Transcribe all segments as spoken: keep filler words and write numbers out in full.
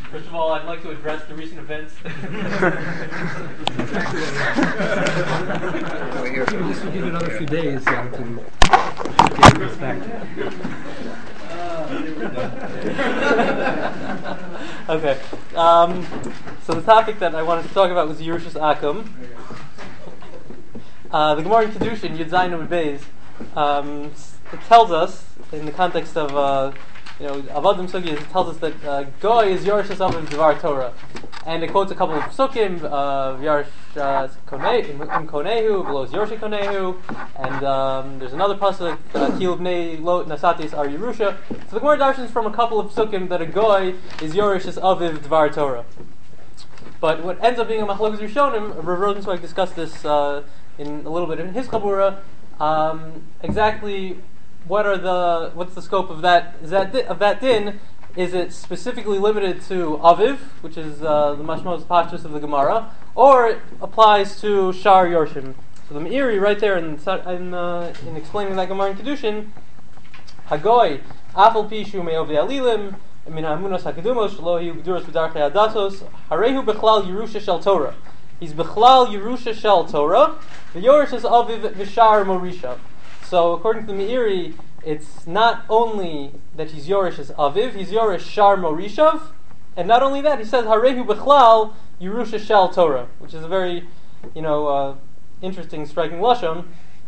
First of all, I'd like to address the recent events. This will give you another few days uh, to get this back. Okay. Um, so the topic that I wanted to talk about was Yerushas Akum. Uh, the Gemara in Kedushin, Yud Zayin Amud Beis, um, it tells us, in the context of uh, you know Avodim Sugiyas, it tells us that uh, Goy is Yerushas of Dvar Torah, and it quotes a couple of Psukim, uh, Yerush Im Konehu, below Yerush Konehu, and um, there's another pasuk, Kil Bnei Lo Nasatis Ar Yerusha. So the Gemara darshans from a couple of Psukim that a Goy is Yerushas of Dvar Torah. But what ends up being a Machlokes Rishonim, Rav Rosenzweig discussed this uh, in a little bit in his Chabura. Um, exactly, what are the what's the scope of that? Is that di- of that din? Is it specifically limited to Aviv, which is uh, the Mashmos Pashtus of the Gemara, or it applies to Shar Yorshim? So the Meiri right there in in, uh, in explaining that Gemara in Kedushin, Hagoy Afal Pishu Me'ovi Alilim Min Hamunos Hakadumos Shelo Hiu Geduros V'Darchei Adatos Harehu Bechlal Yerusha Shel Torah. He's Bechlal Yerusha Shel Torah. The Yorush is Aviv V'Shar Morisha. So according to the Meiri, it's not only that he's Yorush as Aviv, he's Yorush Shar Morishav, and not only that, he says Harehu Bechlal Yerusha Shel Torah, which is a very, you know, uh, interesting, striking lashon.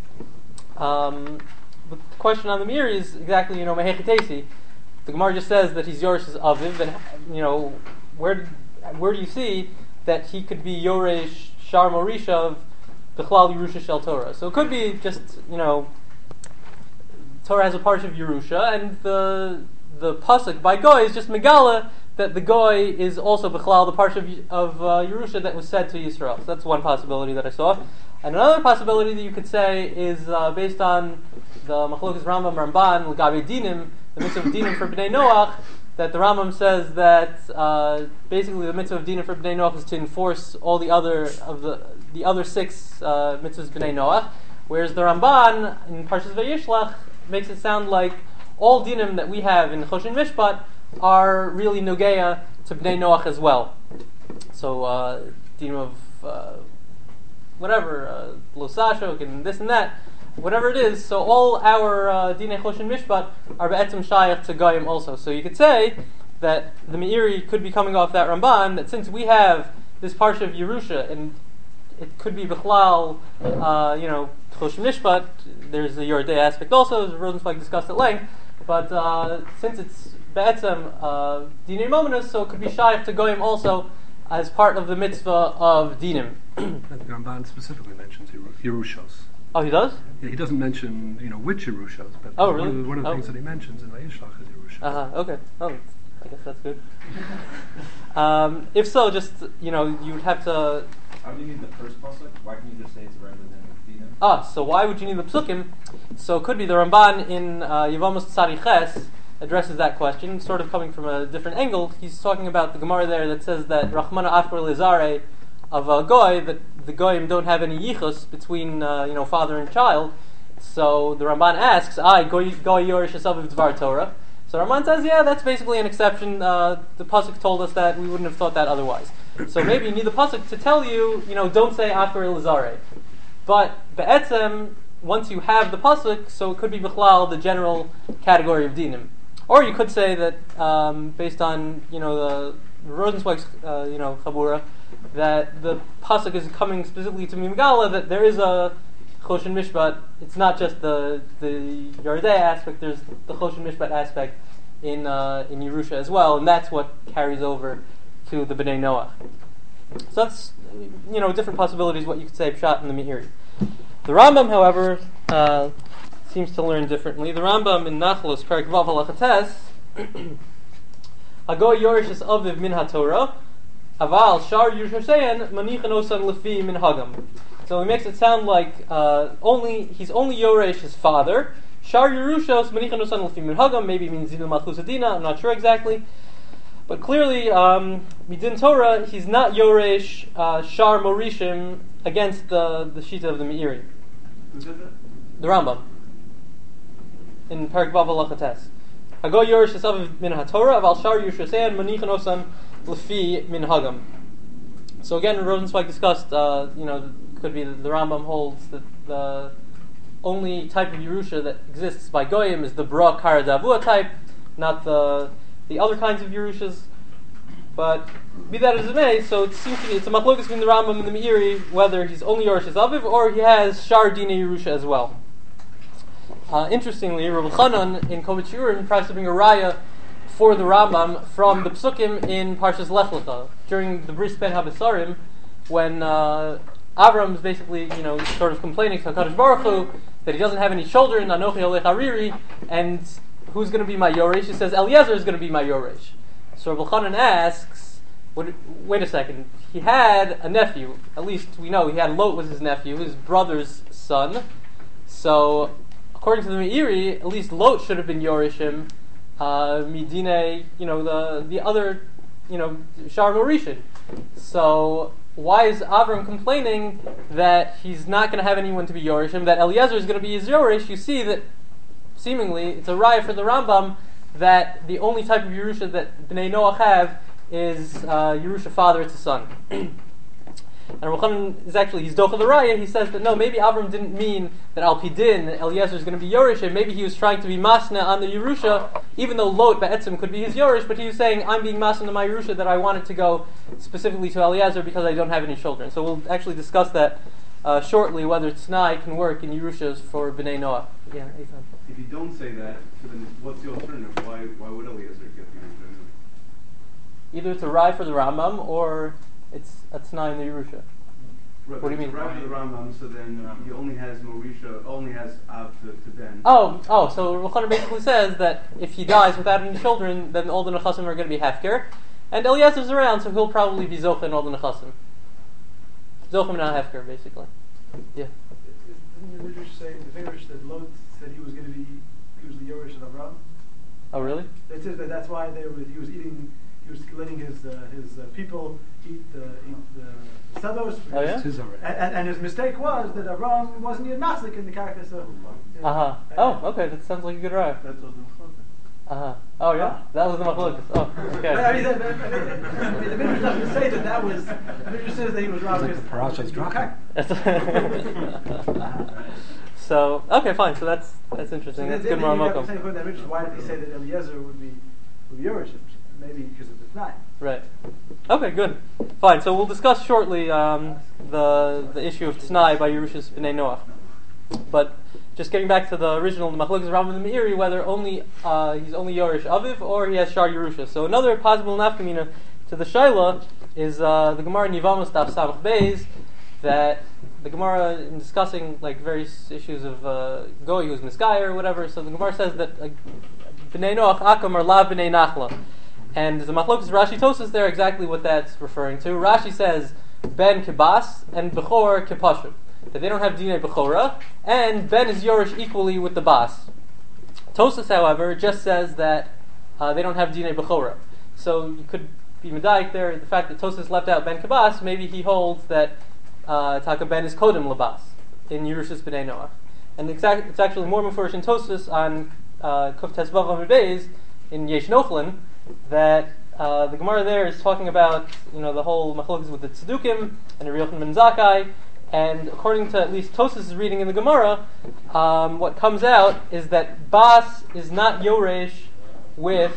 Um, but the question on the Meiri is exactly, you know, Mehechetesi. The Gemara just says that he's Yorush as Aviv, and you know, where where do you see that he could be Yoresh Shar Morishav Bechlal Yerusha Shel Torah? So it could be just, you know, Torah has a part of Yerusha, and the the pasuk by Goy is just Megala that the Goy is also Bechlal, the part of of uh, Yerusha that was said to Yisrael. So that's one possibility that I saw. And another possibility that you could say is uh, based on the Machlokes Rambam Ramban L'Gabe Dinim, the mitzvah of Dinim for Bnei Noach, that the Rambam says that uh, basically the mitzvah of Dinim for Bnei Noach is to enforce all the other of the the other six uh, mitzvahs Bnei Noach, whereas the Ramban in Parshas Vayishlach makes it sound like all dinim that we have in Choshen Mishpat are really nogeya to Bnei Noach as well. So uh, dinim of uh, whatever, uh, Losashok and this and that, whatever it is. So all our uh, dinei Choshen Mishpat are be'etzem shayach to Goyim also. So you could say that the Meiri could be coming off that Ramban, that since we have this parsha of Yerusha, and it could be Bechlal, uh, you know, Choshen Mishpat, there's the Yordei aspect also, as Rosenzweig discussed at length, but uh, since it's Be'etzem uh, Dinei Mominus, so it could be Shayach to Goyim also as part of the mitzvah of Dinim. The Ramban specifically mentions Yerushos. Oh, he does? Yeah, he doesn't mention, you know, which Yerushos, but oh, one really? of the, one of the oh. things that he mentions in Vayishlach is Yerusha. Uh-huh, okay. Oh, I guess that's good. um, if so, just, you know, you would have to... How do you need the first pasuk? Why can't you just say it's rather than Dinim? Ah, so why would you need the psukim? So it could be the Ramban in uh, Yevamos Tzadi Ches addresses that question, sort of coming from a different angle. He's talking about the Gemara there that says that Rachmana Afar Lizare of a Goy, that the Goyim don't have any yichus between uh, you know father and child. So the Ramban asks, "I Goy Goy Yorish Asaviv Dvar Torah." So Ramban says, "Yeah, that's basically an exception. Uh, the pasuk told us that; we wouldn't have thought that otherwise." So maybe you need the pasuk to tell you, you know, don't say Afar Lizare. But be'etzem, once you have the pasuk, so it could be Bechlal, the general category of dinim. Or you could say that, um, based on, you know, the Rosenzweig's, uh, you know, Chabura, that the pasuk is coming specifically to Mimgala, that there is a Choshen Mishpat. It's not just the the Yordei aspect. There's the Choshen Mishpat aspect in uh, in Yerusha as well, and that's what carries over to the Bnei Noach. So that's, you know, different possibilities what you could say pshat in the Meiri. The Rambam, however, uh, seems to learn differently. The Rambam in Nachlos Perek Vav Halachates, Hago Yorishis Aviv Min HaTorah, Aval Shar Yerushasein Manichan Osan Lefi Min Hagam. So he makes it sound like uh, only he's only Yoresh his father. Shar Yerushos Manichan Osan Lefi Min Hagam maybe means Zidul Malchus Adina. I'm not sure exactly. But clearly, um, Midin Torah, he's not Yoresh uh, Shar Morishim against the, the Shita of the Meiri. Who said that? The Rambam. In Perek Vav Halachates. Hago Yorish Esav min HaTorah, Aval Shar Yerushasein Manichan Osan Lefi min Hagam. So again, Rosenzweig discussed, uh, you know, could be the, the Rambam holds that the only type of Yerusha that exists by Goyim is the Bra Kara Davua type, not the the other kinds of Yerushas. But be that as it may, so it seems to be it's a machlokas between the Rambam and the Meiri whether he's only Yorish Aviv or he has Shar Dina Yerusha as well. Uh, interestingly, Rav Chanan in Kovach Shiurim tries to bring a raya for the Rambam from the Psukim in Parshas Lech Lecha during the Bris Ben Habesarim, when uh, Avram is basically, you know, sort of complaining to HaKadosh Baruch Hu that he doesn't have any children, Anochi Olech Hariri, and who's going to be my Yoresh? He says Eliezer is going to be my Yoresh. So Rav Chanan asks, what, wait a second, he had a nephew, at least we know he had Lot was his nephew, his brother's son, so according to the Meiri, at least Lot should have been Yorishim, uh, Midine, you know, the the other, you know, Shar Morishin. So why is Avram complaining that he's not going to have anyone to be Yorishim, that Eliezer is going to be his Yorish? You see that seemingly it's a raya for the Rambam that the only type of Yerusha that Bnei Noach have is uh, Yerusha father to son. And Rav Chanan is actually, he's Docha the Raya, he says that no, maybe Avram didn't mean that Al Pidin, Eliezer is going to be Yorish, and maybe he was trying to be Masna on the Yerusha, even though Lot Ba'etzim could be his Yorish, but he was saying, I'm being Masna on my Yerusha that I wanted to go specifically to Eliezer because I don't have any children. So we'll actually discuss that uh, shortly, whether T'nai can work in Yerushas for Bnei Noach. Yeah, Ethan. If you don't say that, then what's the alternative? Why why would Eliezer get the Yerusha? Either it's a Rai for the Rambam, or it's a T'nai in the Yerusha. Right, What do you mean? Right for the Rambam, so then he only has Morisha, only has Av to, to Ben. Oh, oh, so Rav Chanan basically says that if he dies without any children, then all the Nechasim are going to be Hefker. And Eliezer's around, so he'll probably be Zocha in all the Nechasim. Zocha not Hefker, basically. Yeah. Didn't the Midrash say, the Midrash that Lot said he was going to be, he was the Yorish of Avram? Oh, really? That says that that's why they were, he was eating, he was letting his uh, his uh, people eat the eat the sados. Oh, yeah? His already. And, and his mistake was that Avram wasn't yet maslik in the carcass. So, you know, Uh-huh. Oh, okay, that sounds like a good Rai. That's what the Uh-huh. Oh, yeah? That was the Machlokas. Oh, okay. But, I mean, the, the, I mean, the Midrash doesn't say that that was, the Midrash says that he was wrong. It's like the parasha's dropping. So, okay, fine. So that's that's interesting. So That's then, good then you Maram got the Mokum. same point that Midrash, why did he say that Eliezer would be, would be Yorish? Maybe because of the T'nai. Right. Okay, good. Fine. So we'll discuss shortly um, the the issue of T'nai by Yerushas B'nai Noach. But just getting back to the original, the Machlokes Rambam and the Meiri, whether only uh, he's only Yorish Aviv or he has Shar Yerusha. So another possible nafkamina to the Shaila is uh, the Gemara in Yevamos Daf Samach Beis, that the Gemara, in discussing like various issues of uh, Goy who's Miskaya or whatever, so the Gemara says that like, B'nai Noach Akam or La B'nai Nachla. And the Machlokes Rashi Tosas there exactly what that's referring to. Rashi says Ben Kibas and Bechor Kipashim, that they don't have Dinei Bechora, and Ben is Yorish equally with the Bas. Tosas, however, just says that uh, they don't have Dinei Bechora. So you could be Medaik there, the fact that Tosas left out Ben Kibas, maybe he holds that uh, Taka Ben is Kodem Labas in Yerushas B'nai Noach. And exact, it's actually more Mefurish in Tosas on uh, Kuf Tesvav Amud Beis in Yesh Nochlin, that uh, the Gemara there is talking about, you know, the whole machlokes with the Tzedukim and the Yochanan ben Zakkai, and according to at least Tosas' reading in the Gemara, um, what comes out is that Bas is not Yoresh with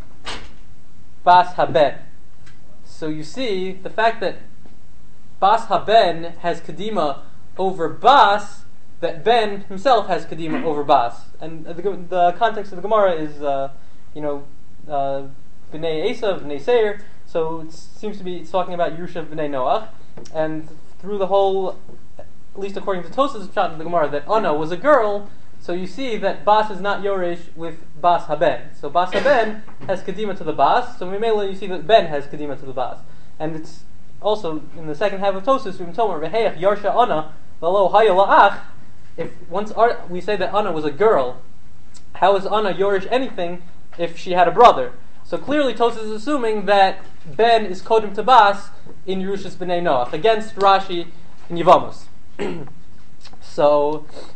Bas Haben. So you see, the fact that Bas Haben has Kedima over Bas, that Ben himself has Kedima over Bas. And the, the context of the Gemara is, uh, you know, Uh, B'nai Esav, B'nai Seir, so it seems to be it's talking about Yerusha B'nai Noach, and through the whole, at least according to Tosas' shot in the Gemara, that Anna was a girl, so you see that Bas is not Yoresh with Bas Haben. So Bas Haben has Kedima to the Bas, so Mimela you see that Ben has Kedima to the Bas. And it's also, in the second half of Tosas, we've told V'heyach Yarsha Anna, V'lo Haya La'ach, if once Ar- we say that Anna was a girl, how is Anna Yorish anything if she had a brother? So clearly Tosas is assuming that Ben is Kodim to Bas in Yerushas B'nai Noach, against Rashi in Yevamos. So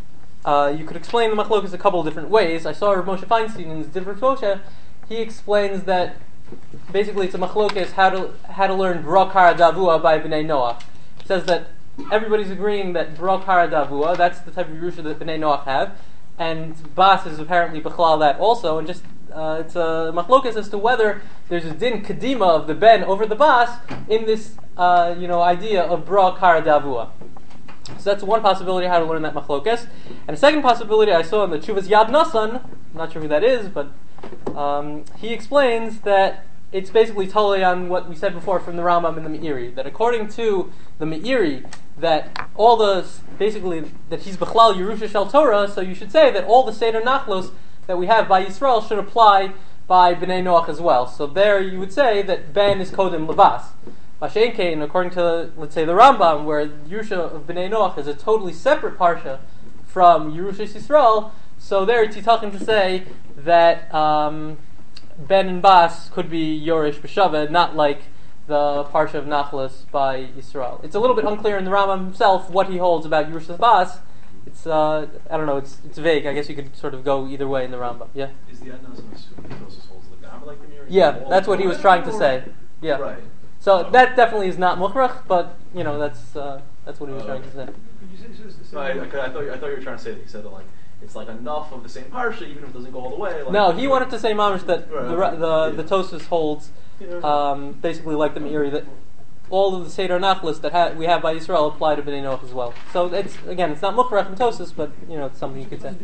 uh, you could explain the machlokas a couple of different ways. I saw Rav Moshe Feinstein in his Divrei Moshe. He explains that basically it's a machlokas how to how to learn B'rakar Davua by Bnei Noach. He says that everybody's agreeing that B'rakar Davua, that's the type of Yerusha that Bnei Noach have, and Bas is apparently Bechlal that also, and just uh, it's a machlokas as to whether there's a din kadima of the ben over the Bas in this uh, you know idea of B'rakar Davua. So that's one possibility how to learn that machlokas. And a second possibility I saw in the Chuvas Yad Nasan, I'm not sure who that is, but um, he explains that it's basically totally on what we said before from the Rambam and the Meiri, that according to the Meiri, that all the, basically, that he's Bechlal Yerusha Shel Torah, so you should say that all the Seder Nachlos that we have by Yisrael should apply by Bnei Noach as well. So there you would say that Ben is Kodim Labas. Mashen Kain, according to, let's say, the Rambam, where Yerusha of Bnei Noach is a totally separate parsha from Yerusha Yisrael, so there it's Yitachin to say that um, Ben and Bas could be Yorish B'Shaved, not like the parsha of Nachlas by Yisrael. It's a little bit unclear in the Rambam himself what he holds about Yerusha Bas. It's, uh, I don't know, it's it's vague. I guess you could sort of go either way in the Rambam. Yeah? Is the Adnas and the holds the Gamma like the Meiri? Yeah, that's what he was trying to say. Yeah. Right. So that definitely is not Mukhrach, but, you know, that's uh, that's what he was Oh, trying okay. to say. Could you say so it's the same? No, I, I, I thought you, I thought you were trying to say that. You said that like it's like enough of the same parsha, even if it doesn't go all the way. Like, No, he wanted to say mamish that Right, the okay. the, the Yeah. Tosfos holds Yeah. um, basically like the Meiri, that all of the Seder Nachlas that ha- we have by Yisrael apply to Bnei Noach as well. So it's again, it's not Mukhrach and Tosfos, but you know, it's something you could say.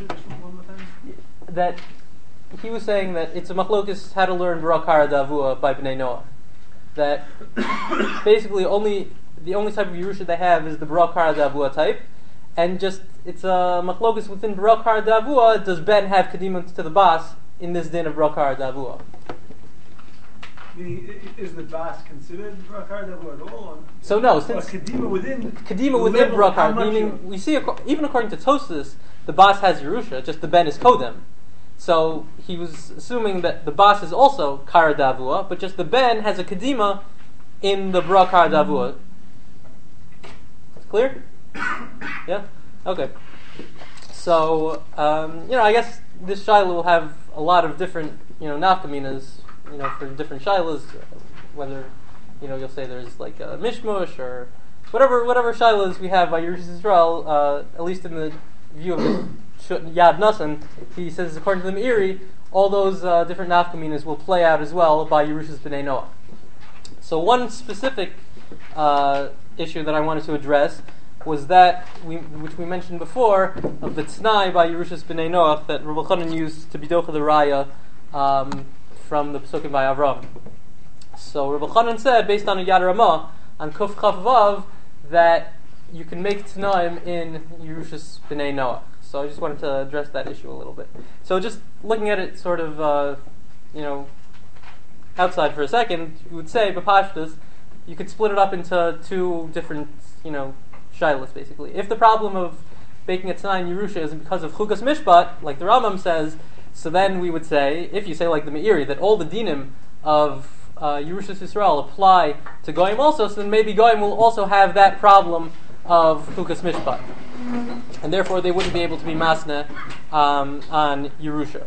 That he was saying that it's a machlokas how to learn B'rakar Davua by Bnei Noach. That basically only the only type of Yerusha they have is the B'rakar Davua type, and just it's a machlokas within B'rakar Davua. Does Ben have kedimah to the Bas in this din of B'rakar Davua? Meaning, i- is the Bas considered B'rakar Davua at all? Or- So no, or since Kedima within Kedima the within level of how B'rakar, much meaning you- we see acco- even according to Tosfos, the Bas has Yerusha, just the Ben is Kodem. So he was assuming that the Bas is also Kara Davua, but just the Ben has a Kedima in the B'rakar Davua. It's clear? Yeah? Okay. So, um, you know, I guess this Shaila will have a lot of different, you know, nafkaminas, you know, for different Shailas, whether, you know, you'll say there's like a Mishmush or whatever whatever Shailas we have by Yerusha Yisrael, uh, at least in the view of the Yad Nasan, he says, according to the Meiri, all those uh, different nafkaminas will play out as well by Yerusha's Bnei Noach. So one specific uh, issue that I wanted to address was that, we, which we mentioned before, of the T'nai by Yerusha's Bnei Noach that Rabbi Chanan used to be Docha the Raya um, from the Pesukim by Avram. So Rabbi Chanan said, based on a Yad Ramah, on Kuf Chaf Vav, that you can make T'naim in Yerusha's Bnei Noach. So I just wanted to address that issue a little bit. So just looking at it sort of, uh, you know, outside for a second, you would say, B'pashtas, you could split it up into two different, you know, shaylas, basically. If the problem of making a T'nai in Yerusha is because of Chukas Mishpat, like the Rambam says, so then we would say, if you say like the Meiri, that all the dinim of uh, Yerusha Yisrael apply to Goyim also, so then maybe Goyim will also have that problem of Chukas Mishpat. And therefore they wouldn't be able to be masna um, on Yerusha.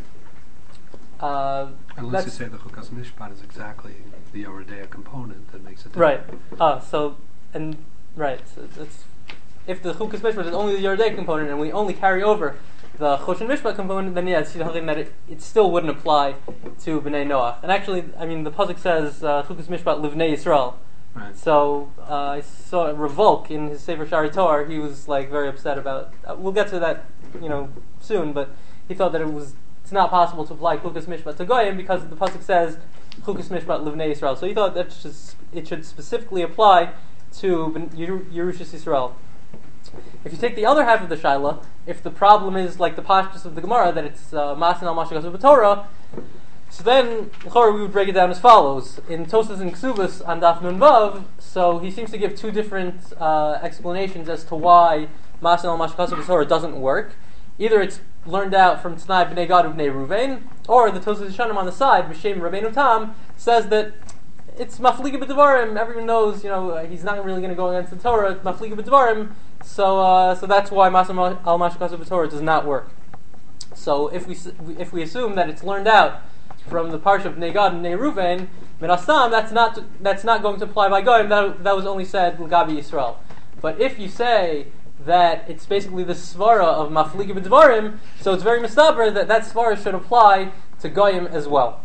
Uh, Unless you say the Chukas Mishpat is exactly the Yoredea component that makes it right. different. Ah, so, and, right, so that's, if the Chukas Mishpat is only the Yoredea component and we only carry over the Choshen Mishpat component, then yeah, it's something that it, it still wouldn't apply to Bnei Noach. And actually, I mean, the Pasuk says, uh, Chukas Mishpat Livnei Yisrael. Right. So uh, I saw Revolk in his Sefer Shari Torah. He was like very upset about. Uh, we'll get to that, you know, soon. But he thought that it was it's not possible to apply Chukas Mishpat to Goyim because the pasuk says Chukas Mishpat Livnei Yisrael. So he thought that just, it should specifically apply to Yerusha Yisrael. If you take the other half of the Shaila, if the problem is like the pashtus of the Gemara that it's Masin al Mashakasu b'Torah, so then, we would break it down as follows. In Tosas and Ksubas on Daf Nun Vav, so he seems to give two different uh, explanations as to why Masin al Mashakasu b'Torah doesn't work. Either it's learned out from T'nai B'nei Gad U'Bnei Ruvain, or the Tosas Yishanim on the side, B'Shem Rabbeinu Tam, says that it's Mafliga B'Devarim. Everyone knows, you know, he's not really going to go against the Torah. Mafliga B'Devarim, So uh, so that's why Masam al Mashkasu B'Torah does not work. So if we if we assume that it's learned out from the parsha of Bnei Gad and Bnei Ruvain, Min Hastam, that's not that's not going to apply by Goyim. That that was only said L'Gabi Yisrael. But if you say that it's basically the svara of Mafligi B'Dvarim, so it's very mistaber that that svara should apply to Goyim as well.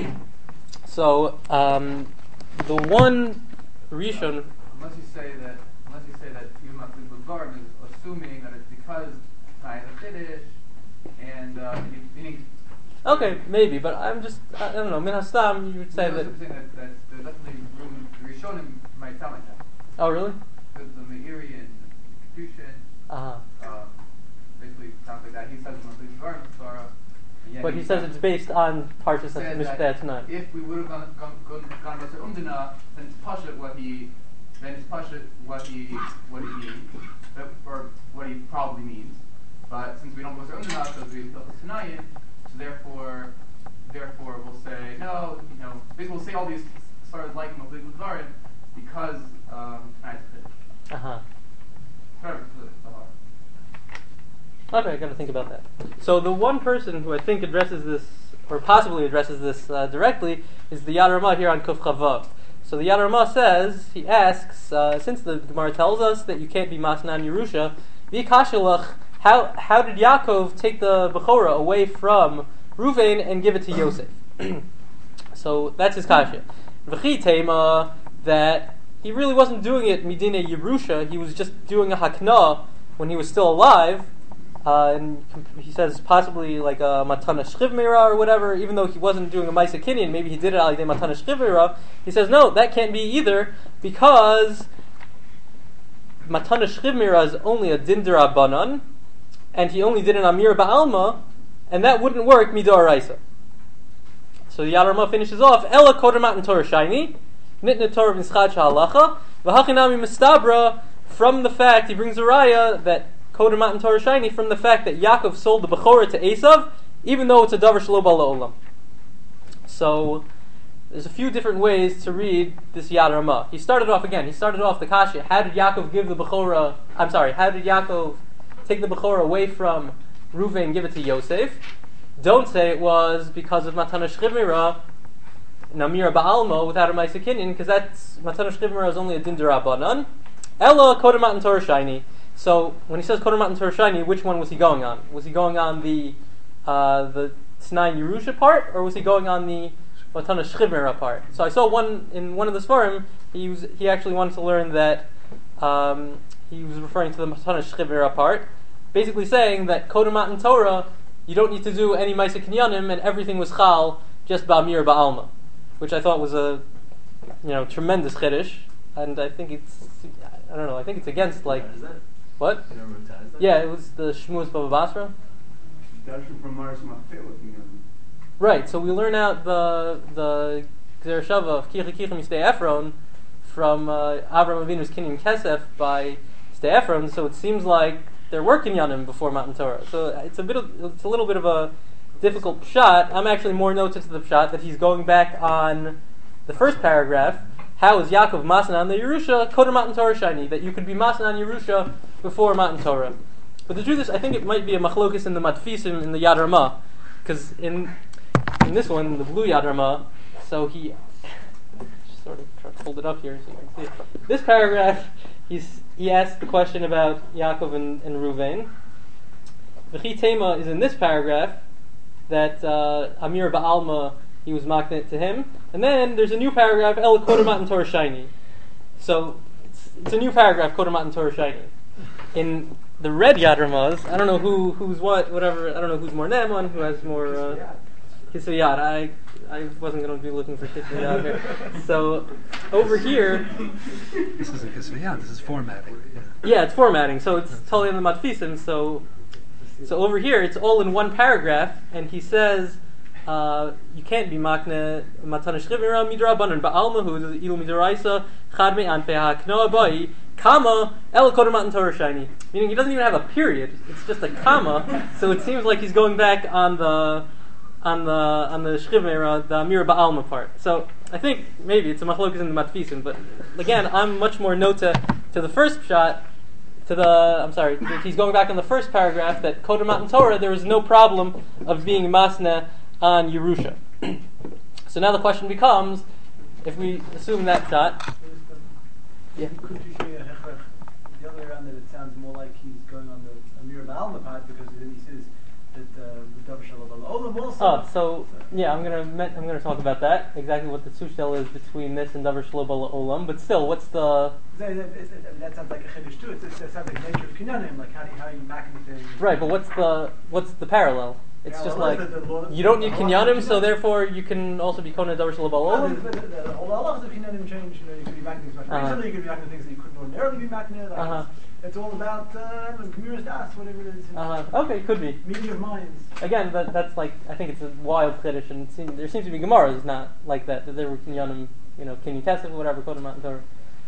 So um, the one Rishon. Unless you say that, unless you say that Yom Mafligi B'Dvarim is assuming that it's because Tnai is a Kiddush and uh, meaning. Okay, maybe, but I'm just I don't know. Min Hastam, you would say no, that. I'm saying that, that there's definitely room. The Rishonim might sound like that. Oh, really? Because the Meiri and Confucian, Uh-huh. uh, basically sounds like that. He says Mafligi B'Dvarim Torah. But he says it's based on Parshas said Mishpeh that tonight. if we would have gone gone gone, gone to Umdana, then it's Pasha what he then it's Pasha what he what he means, or what he probably means. But since we don't go to Umdana, because we built the Tanayin, so therefore therefore we'll say no, you know, basically we'll say all these sort of like Mafligi B'Dvarim because um tonight's a Uh huh. Whatever. Okay, I got to think about that. So the one person who I think addresses this, or possibly addresses this uh, directly, is the Yad Ramah here on Kuf Chavav. So the Yad Ramah says, he asks, uh, since the Gemara tells us that you can't be Masnan Yerusha, V'kashelach, how how did Yaakov take the Bechorah away from Ruvain and give it to Yosef? So that's his kasha. V'chi tema, that he really wasn't doing it Midine Yerusha, he was just doing a Hakna when he was still alive. Uh, and he says possibly like a Matana Shchiv Meira or whatever, even though he wasn't doing a Maisa Kinyan, maybe he did it al yidei Matana Shchiv Meira. He says, no, that can't be either, because Matana Shchiv Meira is only a Din D'Rabbanan, and he only did an Amir Ba'alma, and that wouldn't work Midoraisa. So the Yad Ramah finishes off, Ela Koder Matan Torah Shiny, Nitna Torah V'Nschad Sha'alacha, V'Hachinami Mistabra, from the fact, he brings a raya that Koder Matan Torah Shiny, from the fact that Yaakov sold the Bechorah to Esav, even though it's a Davar Shelo Ba'al Olam. So there's a few different ways to read this Yad Ramah. He started off again. He started off the kasha. How did Yaakov give the Bechorah? I'm sorry. How did Yaakov take the Bechorah away from Reuven and give it to Yosef? Don't say it was because of Matana Shchiv Meira, Namira Ba'alma, without a Maisa Kinyan, because that's Matana Shchiv Meira is only a Din D'Rabbanan. Ella Koder Matan Torah Shiny. So when he says Koder Matan Torah Shiny, which one was he going on? Was he going on the uh, the T'nai Yerusha part, or was he going on the Matana Shchiv Meira part? So I saw one in one of the Sfarim. He was he actually wanted to learn that um, he was referring to the Matana Shchiv Meira part, basically saying that Koder Matan Torah, you don't need to do any Maisa Kinyanim, and everything was Chal, just Ba'amir Ba'alma, which I thought was a you know tremendous chiddush, and I think it's I don't know I think it's against like. What? You know who ties that? Yeah, it was the Shmuz Baba Basra. Darshan from Mars Machpeh looking at him. Right, so we learn out the the Gzer Shava of Kicha Kicha Mistei Ephron from uh, Avram Avinu's Kinyan Kesef by Stei Ephron, so it seems like they're working on him before Matan Torah. So it's a bit of, it's a little bit of a difficult shot. I'm actually more noted to the shot that he's going back on the first paragraph. How is Yaakov Masan on the Yerusha, Koder Matan Torah Shiny, that you could be Masan on Yerusha before Matan Torah. But the truth is, I think it might be a machlokus in the Matfisim in the Yad Ramah, because in in this one, the blue Yad Ramah, so he just sort of try to hold it up here so you can see it. This paragraph, he's he asked the question about Yaakov and, and Ruvain. V'chi Tema is in this paragraph that uh, Amir Ba'alma, he was maknit to him. And then there's a new paragraph, El Koder Matan Torah Shiny. So it's, it's a new paragraph, Koder Matan Torah Shiny. In the red Yad Ramahs, I don't know who who's what, whatever. I don't know who's more Naaman, who has more uh, Kisuyad. I I wasn't going to be looking for Kisuyad here. So over here, This isn't Kisviyah, this is formatting. Yeah. yeah, it's formatting. So it's totally in the Matfisim. So so over here, it's all in one paragraph, and he says. Uh, you can't be makne matana shchivira midrabanan ba'alma hu ilu midraisa chad me anfe haknoa bai comma el koder matan Torah Shiny. Meaning he doesn't even have a period; it's just a comma. So it seems like he's going back on the on the on the shchivira, the amira ba'alma part. So I think maybe it's a machlokas in the matfisim, but again, I'm much more nota to the first shot to the, I'm sorry, he's going back on the first paragraph that Kodem Matan Torah, there is no problem of being masna on Yerusha. So now the question becomes, if we assume that shot, yeah. Could you say a hechrech the other way around, that it sounds more like he's going on the Amir Ba'al Mapad, because then he says that uh, the Davar Shalom Olam also. Oh, so yeah, I'm gonna I'm gonna talk about that, exactly what the tushtel is between this and Davar Shalom Olam. But still, what's the That, that, that, that sounds like a chiddush too. It, it sounds like nature of kinyanim, like how do you, how you macking things. right? But what's the what's the parallel? It's Yeah, just well, like the- the law- you don't need the kinyanim, halacha so of therefore you can also be kona Davar Shalom No, Olam. the, the, the, the whole halachas of kinyanim change. You know, you could be macking things much Uh-huh. recently. You could be macking things that you couldn't ordinarily be macking. Like Uh-huh. it's, it's all about uh, Gemiras Das, whatever it is. you know, Uh-huh. Okay, could be. Meeting of minds. Again, that, that's like I think it's a wild chiddush, and it seems, there seems to be Gemaras not like that. That there were kinyanim, you know, kinyan tesef, whatever, Kodem Matan Torah.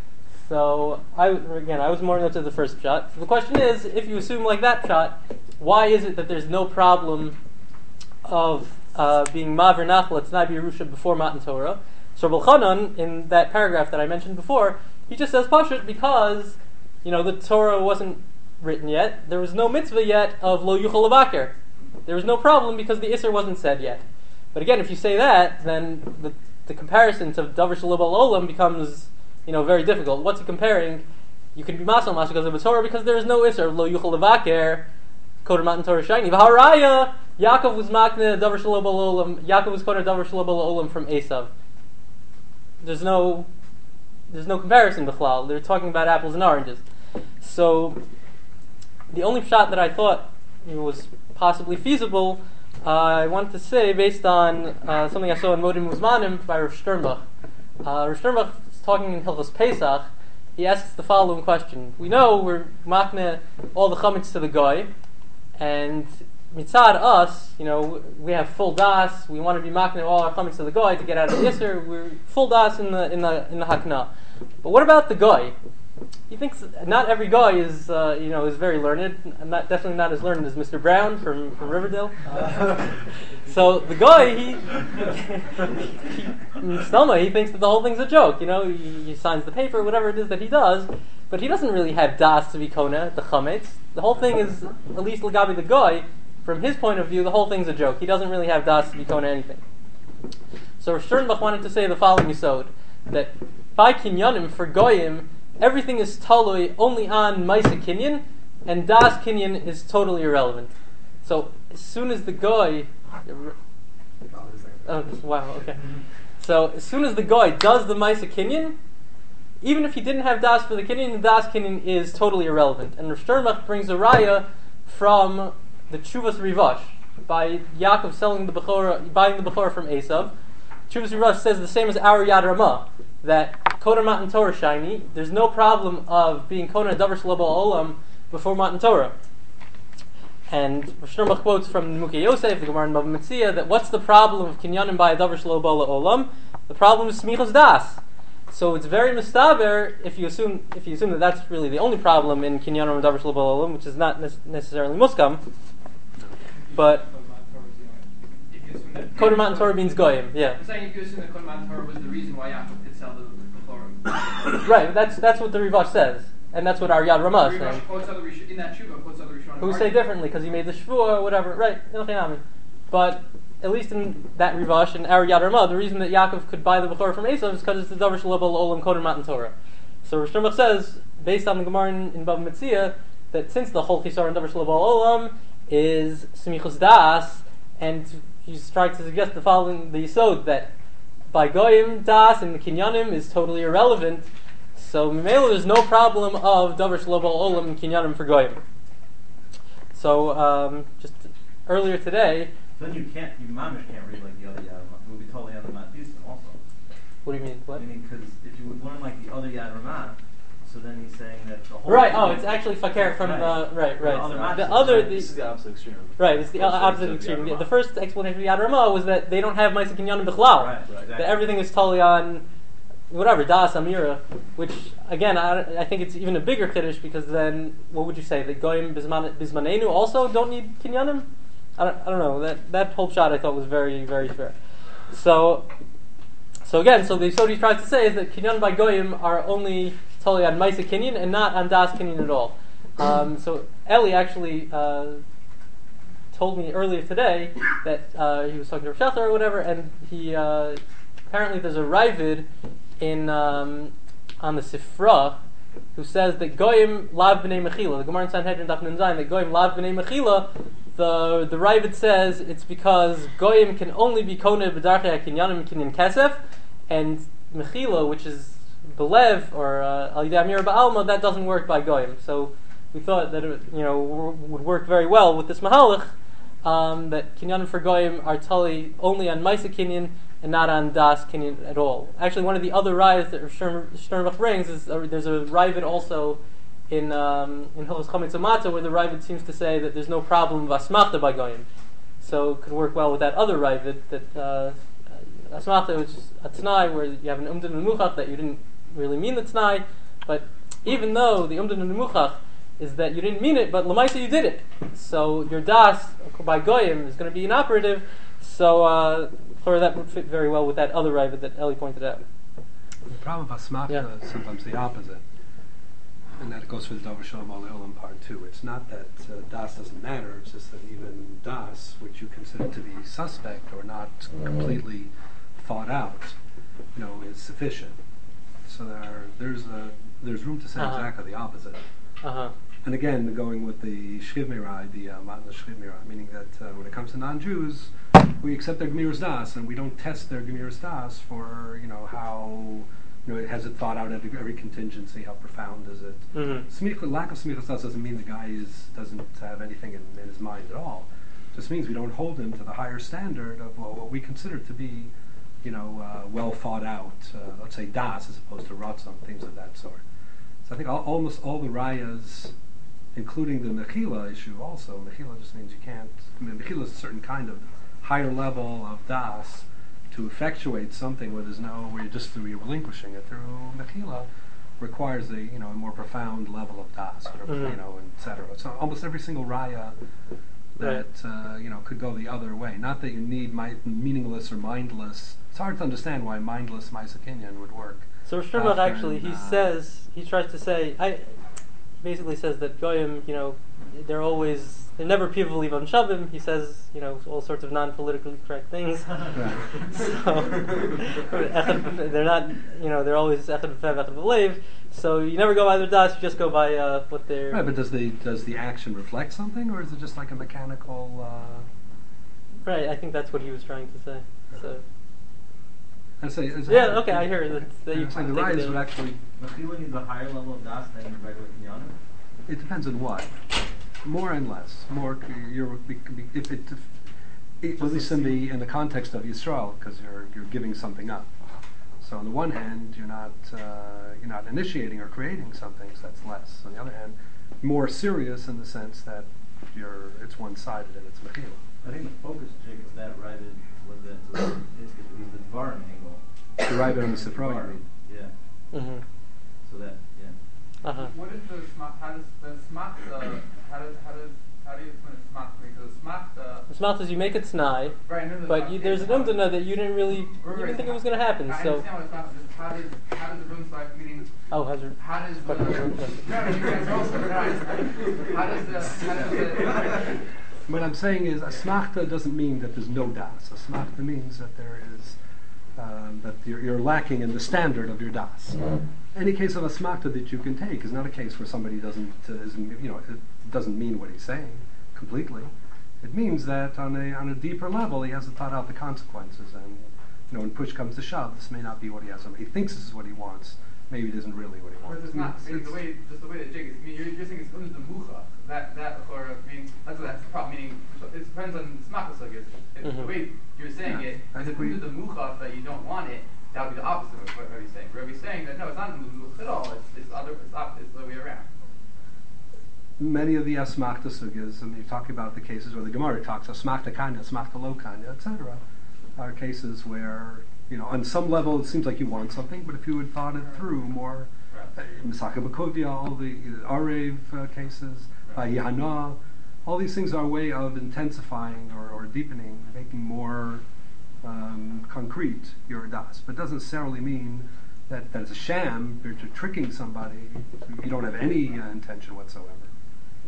So I again, I was more into the first shot. So the question is, if you assume like that shot, why is it that there's no problem of uh, being Maver Nachla T'nai B'Yerusha before Matan Torah? So Reb Elchanan, in that paragraph that I mentioned before, he just says Pashut because, you know, the Torah wasn't written yet. There was no mitzvah yet of Lo Yuchal Levaker. There was no problem because the Isser wasn't said yet. But again, if you say that, then the, the comparison to Davar Shalom Olam becomes, you know, very difficult. What's he comparing? You can be Masal Masal because of the Torah because there is no Isser of Lo Yuchal Levaker, Kodem Matan Torah Shiny. V'haraya, Yaakov was makne Davar Shalom Olam. Yaakov was quoted Davar Shalom Olam from Esav. There's no, there's no comparison b'chlal. They're talking about apples and oranges. So, the only shot that I thought was possibly feasible, uh, I wanted to say based on uh, something I saw in Modim Uzmanim by Rav Sternbach. Uh, Rav Sternbach is talking in Hilchos Pesach. He asks the following question: we know we're makne all the chametz to the goy, and mitzad us, you know, we have full das. We want to be makne all our chametz to the goy to get out of the yisr. We're full das in the in the in the hakna. But what about the goy? He thinks not every guy is, uh, you know, is very learned. Not definitely not as learned as Mister Brown from, from Riverdale. Uh, so the guy, he, he Stelma, he thinks that the whole thing's a joke. You know, he, he signs the paper, whatever it is that he does, but he doesn't really have das to be kona, the chametz. The whole thing is, at least Lagabi the guy, from his point of view, the whole thing's a joke. He doesn't really have das to be kona anything. So Sternbach wanted to say the following yisod, that by kinyanim for goyim, everything is talui only on Maisa Kinyan, and Das Kinyan is totally irrelevant. So as soon as the guy, oh wow, okay. So as soon as the guy does the Maisa Kinyan, even if he didn't have Das for the Kinyan, the Das Kinyan is totally irrelevant. And Rav Sternbach brings a raya from the Tshuvas Rivash by Yaakov selling the Bechorah, buying the Bechorah from Esav. Tshuvas Rivash says the same as our Yad Ramah, that Kodem Matan Torah shiny, there's no problem of being Kona Davar Shalom Olam before Matan Torah. And Rav Sternbach quotes from Mukei Yosef, the Gemara in Bava Metzia, that what's the problem of Kinyanim by a Davar Shalom Olam? The problem is Smichas Das. So it's very mistaber if you assume if you assume that that's really the only problem in Kinyanim Davar Shalom Olam, which is not ne- necessarily muskam. But Kodem Matan Torah means goyim, yeah. I'm saying if you assume that Kodem Matan Torah was the reason why Yaakov could sell the Bechorah. Right, that's that's what the Rivash says, and that's what our Yad Ramah is Rivash saying. quotes other Rish- in that Shuvah quotes other Rishonim. Who say differently because he made the shvua or whatever, right? But at least in that Rivash and our Yad Ramah, the reason that Yaakov could buy the Bechorah from Esav is because it's the Davar Shalom Olam Kodem Matan Torah. So Rav Sternbach says, based on the Gemara in, in Bava Metzia, that since the whole Chisar and Davar Shalom Olam is Smichus Das, and he's trying to suggest the following: the Yisod that by Goyim Das and the Kinyanim is totally irrelevant. So Mimela, there's no problem of Davar Shalom Olam and Kinyanim for Goyim. So um, just earlier today. So then you can't, you mamish can't read like the other Yad Ramah. It would be totally under Matthewson also. What do you mean? What? I mean, because if you would learn like the other Yad Ramah, so then he's saying that the whole Right. thing Oh, is- it's actually fakir from right. the right, right. The other So matches the is other, right. the, This is the opposite extreme. right, it's the First opposite extreme of extreme. Yad Yeah, the Ramah. first explanation of Yad Ramah was that they don't have Ma'aseh Kinyanim B'chlal. Right, exactly. That everything is totally on whatever Das Amira, which again I, I think it's even a bigger kiddush because then what would you say? The Goyim Bisman, Bismanenu also don't need Kinyanim? I don't, I don't know. That that whole shot I thought was very very fair. So so again, so the so what he tries to say is that Kinyan by Goyim are only totally on Maisa Kinyan and not on Das Kinyan at all. Um, so Eli actually uh, told me earlier today that uh, he was talking to Rav Shelter or whatever, and he uh, apparently there's a Ravid in um, on the Sifra who says that Goyim lav b'nei mechila. The Gemara in Sanhedrin Daf Nun Zayin that Goyim lav b'nei mechila. The the Ravid says it's because Goyim can only be koneh b'darchei hakinyanim kinyan kesef, and mechila, which is belev or al yidei amira ba'alma, that doesn't work by Goyim. So we thought that it, you know, would work very well with this mahalach, um, that kinyanim for Goyim are tali only on Maisa kinyan and not on Das kinyan at all. Actually, one of the other rayas that Sternbach brings is uh, there's a Ravid also in um, in Hilchos Chametz U'Matzah where the Ravid seems to say that there's no problem of asmachta by Goyim. So it could work well with that other Ravid that uh, asmachta, which is a t'nai where you have an umdan and muchach that you didn't really mean the t'nai, but even though the umdan and muchach is that you didn't mean it, but lemaisa you did it. So your das by goyim is going to be inoperative. So uh, that would fit very well with that other Ravid that Eli pointed out. The problem of asmachta Yeah. is sometimes the opposite, and that goes for the Dover Shalom Aleolam part too. It's not that uh, das doesn't matter. It's just that even das, which you consider to be suspect or not completely thought out, you know, is sufficient. So there, are, there's a there's room to say Uh-huh. exactly the opposite. Uh-huh. And again, going with the Shchiv Mirai, the uh, Matan Shchiv Mirai, meaning that uh, when it comes to non-Jews, we accept their Gemiras Das, and we don't test their Gemiras Das for, you know, how, you know, has it thought out every, every contingency, how profound is it? Mm-hmm. Smicha, lack of Smichas Das doesn't mean the guy is doesn't have anything in, in his mind at all. It just means we don't hold him to the higher standard of well, what we consider to be, you know, uh, well thought out, uh, let's say Das as opposed to Ratzon, things of that sort. So I think all, almost all the rayas, including the Mechila issue also, Mechila just means you can't, I mean, Mechila is a certain kind of higher level of Das to effectuate something where there's no, where you're just through, you're relinquishing it. Through Mechila requires a, you know, a more profound level of Das, whatever, Mm-hmm. you know, et cetera. So almost every single raya that, uh, you know, could go the other way. Not that you need mi- meaningless or mindless. It's hard to understand why mindless Maisa Kinyan would work. So Sternbach Often, actually, he uh, says, he tries to say, I basically says that Goyim, you know, they're always, they're never people leave on Shabim. He says, you know, all sorts of non-politically correct things. Right. So, they're not, you know, they're always Echad B'Fev, Echad B'Leiv. So you never go by their das, you just go by uh, what they're... Right, but does the does the action reflect something, or is it just like a mechanical? Uh, Right, I think that's what he was trying to say. So, I say, is yeah, okay, I hear that, that you It's like the take it rayas in. would actually. Mechila needs a higher level of das than regular kinyanim. It depends on what. More and less. More. You're if it. If, it at least in the in the context of Yisrael, because you're you're giving something up. So on the one hand, you're not uh, you're not initiating or creating something, so that's less. On the other hand, more serious in the sense that you're it's one-sided and it's mechila. I think the focus, Jake, of that right was that so it's it was the Dvarim angle. The right on the Sifra, you mean? Yeah. Mm-hmm. So that, yeah. Uh-huh. What is the smach? How does the smach? Uh, how does how does how do you explain smach? Because smach. Uh, The smart is you make it t'nai, right. I know the but smach you, is there's an smach. umdana that you didn't really, you Right, didn't right. think it was going to happen. I So, understand what smach is. How does how does the boom slack meaning? oh, how's your... How does the Fucking no, room. no, you guys are also right. How does the how does the What I'm saying is, asmachta doesn't mean that there's no das. Asmachta means that there is, um, that you're, you're lacking in the standard of your das. Any case of asmachta that you can take is not a case where somebody doesn't, uh, isn't, you know, it doesn't mean what he's saying completely. It means that on a on a deeper level, he hasn't thought out the consequences, and you know, when push comes to shove, this may not be what he has. He thinks this is what he wants. Maybe it isn't really what he Or wants. it's not. It's- Maybe the it's- way, just the way that Jake is. I mean, you're, you're saying it's under the mucha. That that or I mean, that's what that's the problem. Meaning, it depends on the smach sugyas. If Mhm. the way you're saying Yeah, it, I if think it's we- under the mucha that you don't want it, that would be the opposite of what Rabbi's saying. Rabbi's saying that no, it's not under the mucha at all. It's it's other. It's op- It's the other way around. Many of the asmachta sugyas, and you're talking about the cases where the Gemara talks asmachta kanya, asmachta lo kanya, et cetera, are cases where, you know, on some level it seems like you want something, but if you had thought it through more, Misaka Bakovia, all the uh, Arev uh, cases, uh, Yahana, all these things are a way of intensifying or, or deepening, making more um, concrete your das. But it doesn't necessarily mean that, that it's a sham, you're just tricking somebody, you don't have any uh, intention whatsoever.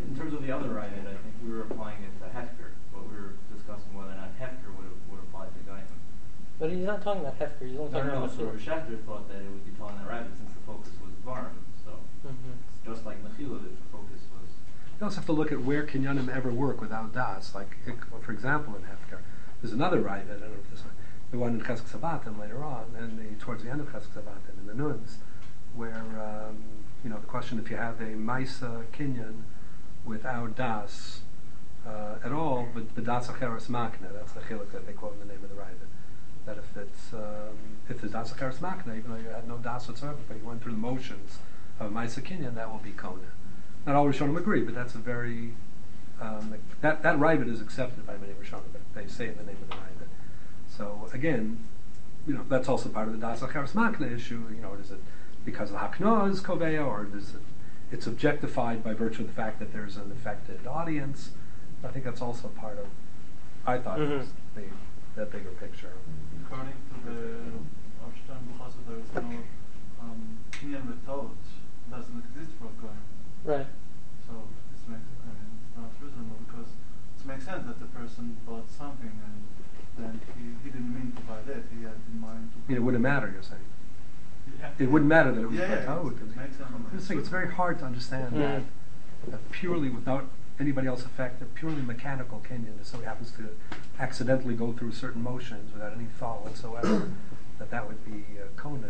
in terms of the other Ravid, I think we were applying it to Hefker, but we were discussing whether or not Hefker would would apply to Goyim. But he's not talking about Hefker. He's only No, talking no, no. about So Mechila. Schechter thought that it would be telling that Ravid since the focus was Dvarim. So Mhm. it's just like Mechila, that the focus was. You also have to look at where Kinyanim ever work without Das. Like, it- for example, in Hefker, there's another Ravid, I don't know if this one, the one in Chesed Sabatim later on, and the, towards the end of Chesed Sabatim in the Nuns, where, um, you know, the question if you have a Maisa Kinyan without Das uh, at all, but the Das Acheres Makna, that's the chiluk that they quote in the name of the Ravid. That if it's, um, if there's Das Acheres Makna, even though you had no Das whatsoever, but you went through the motions of Maisa Kinyan, that will be Kona. Not all Rishonim agree, but that's a very um, that that Ravid is accepted by many Rishonim. But they say in the name of the Ravid. So again, you know, that's also part of the Das Acheres Makna issue. You know, is it because the Hakna is Koveya, or is it it's objectified by virtue of the fact that there's an affected audience? I think that's also part of. I thought it was the, that bigger picture. According to the Avshtern B'chasa, there is no um, Kinyan V'Tot doesn't exist for Goyim. Right. So this makes I mean, it's not reasonable because it makes sense that the person bought something and then he, he didn't mean to buy that. He had in mind to. I mean, it wouldn't matter. You're saying Yeah. it wouldn't matter that it was Yeah, yeah, oh, it makes sense. I just think it's very hard to understand Mm. that, that purely without anybody else affected, purely mechanical Kenyan, if somebody happens to accidentally go through certain motions without any thought whatsoever, that that would be uh, Kona.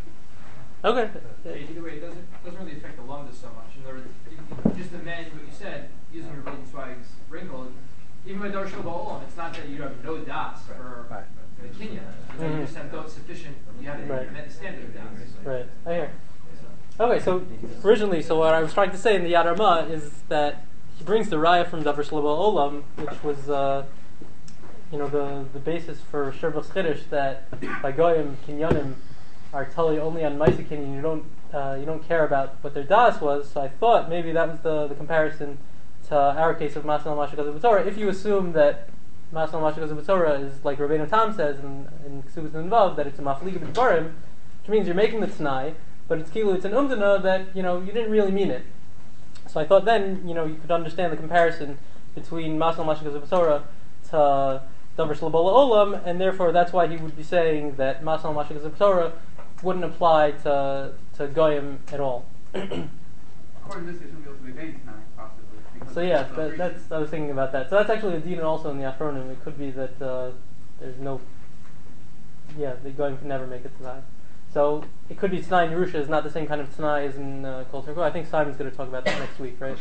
Okay. Yeah, either way, it doesn't doesn't really affect the lumdus so much. In other words, you, you just amend what you said using your Roden Swag's wrinkle. Even with Darsho Ba'olam, it's not that you have no dots for Right. the Kinyan. It's that Mhm. you just have dots sufficient. You have Right. met the standard of dots. Right. I hear. Okay, so originally, so what I was trying to say in the Yad Ramah is that he brings the raya from Davar Shelo Olam, which was, uh, you know, the the basis for Sherbach Chiddush, that by Goyim Kinyanim are totally only on Maisa Kinyan. You don't uh, you don't care about what their das was. So I thought maybe that was the, the comparison to our case of Masal Mashikaz of Torah. If you assume that Masal Mashikaz of Torah is like Rabbeinu Tam says in in Ksubas and Vav, that it's a Mafliga B'Dvarim, which means you're making the T'nai, but it's kilu, it's an umdana that, you know, you didn't really mean it. So I thought then, you know, you could understand the comparison between Masal Mashikaz of Torah to Davar Shelo Olam, and therefore that's why he would be saying that Masal Mashikaz of Torah wouldn't apply to to Goyim at all. According to this, it should be able to be made tonight, possibly. because So of yeah, the that, reason. that's I was thinking about that. So that's actually a din also in the Achronim. It could be that uh, there's no, yeah, the Goyim can never make it Tanai. So it could be Tanai in Yerusha is not the same kind of Tanai as in uh, Kol Torah. I think Simon's going to talk about that next week, right?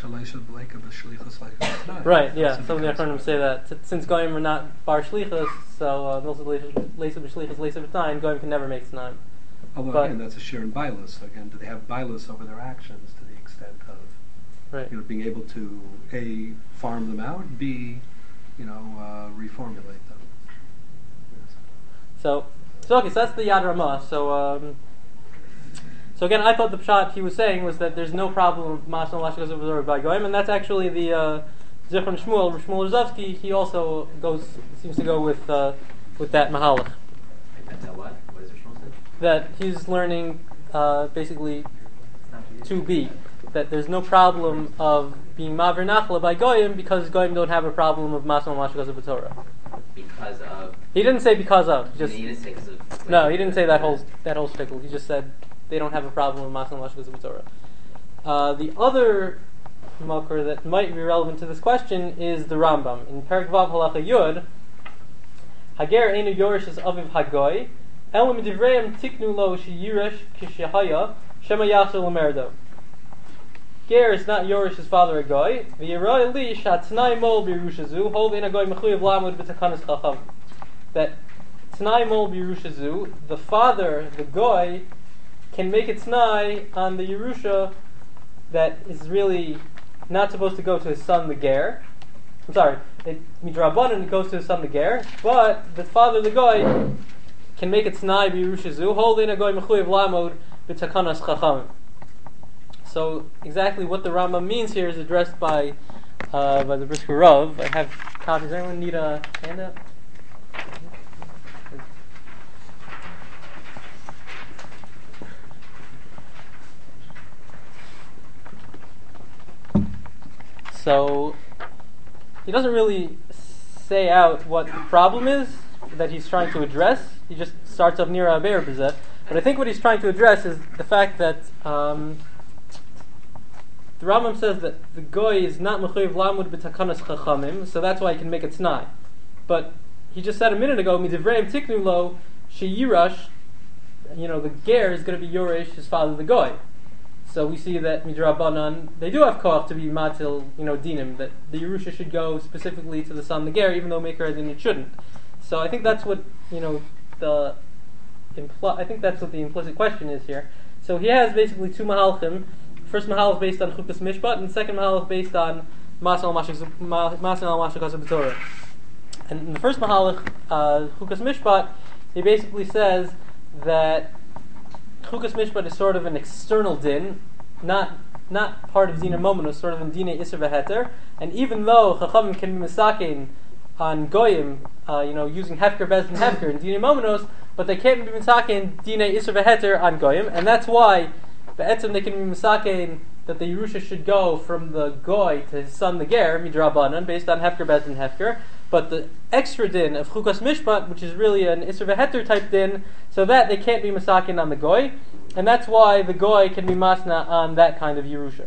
Right, yeah. Some of the Achronim say that S- since Goyim are not bar shlichus, so uh, Milsa Leisa b'shlichus Leisa b'Tanai, Goyim can never make Tanai. Although But- again, that's a share in bilus. So again, do they have bilus over their actions to the extent of Right. you know being able to a farm them out, b you know uh, reformulate them? Yes. So, so okay, so that's the Yad Ramah. So, um, so again, I thought the pshat he was saying was that there's no problem of Masal Mashikaz of by Goyim, and that's actually the uh, Zichron Shmuel, Shmuel Rozovsky. He also goes seems to go with uh, with that Mahalach. That's what? What is your Shmuel say? That he's learning uh, basically to be that there's no problem of being Maver Nachla by Goyim because Goyim don't have a problem of Masal Mashikaz of Torah. Because of. He didn't say because of. Just He didn't say because of. no, he didn't say that whole that whole shtickle. He just said they don't have a problem with Masal Mashikaz of Torah. Uh, the other makor that might be relevant to this question is the Rambam in Perek Vav Halacha Yud. Hager einu yorish es aviv hagoy, elam midivreim tiknu lo sheyirish kishehaya shema yachzer lemerdo. Ger is not yorish his father hagoy. V'yiroi li shatnai mol birushazu hold in hagoy mechuyev lamud b'takanas chacham. That tnai mol birushazu, the father, the goy, can make a tnai on the Yerusha that is really not supposed to go to his son the ger. I'm sorry, it midrabanan it goes to his son the ger, but the father the goy can make a tnai birushazu hold in hagoy mechuyev lamud b'takanas chacham. So exactly what the Rambam means here is addressed by uh, by the Brisker Rav. I have copies. Does anyone need a handout? So he doesn't really say out what the problem is that he's trying to address. He just starts off near Aber Bezeh. But I think what he's trying to address is the fact that um, the Rambam says that the goy is not mechuyev lamud b'takanas chachamim, so that's why he can make it t'nai. But he just said a minute ago, midivreim tiknu lo sheyirash, you know, the ger is going to be Yoresh, his father, the goy. So we see that midrabanan they do have koach to be matil, you know, dinim, that the Yerusha should go specifically to the son, the ger, even though Maker Edin it shouldn't. So I think that's what, you know, the impl- I think that's what the implicit question is here. So he has basically two mahalchim. First mahal is based on chukas mishpat, and the second mahal is based on masan al mashak Torah. And in the first mahalach, uh, chukas mishpat, he basically says that chukas mishpat is sort of an external din, not not part of dina momenos, sort of in dina iser v'heter. And even though chachamim can be misakein on goyim, uh, you know, using hefker bez and hefker in dina momenos, but they can't be misakein dina iser v'heter on goyim, and that's why be'etzim they can be misakein that the Yerusha should go from the goy to his son the ger midrabanan based on hefker bez and hefker. But the extra din of chukas mishpat, which is really an iser v'heter type din, so that they can't be masakin on the goy, and that's why the goy can be masna on that kind of Yerusha.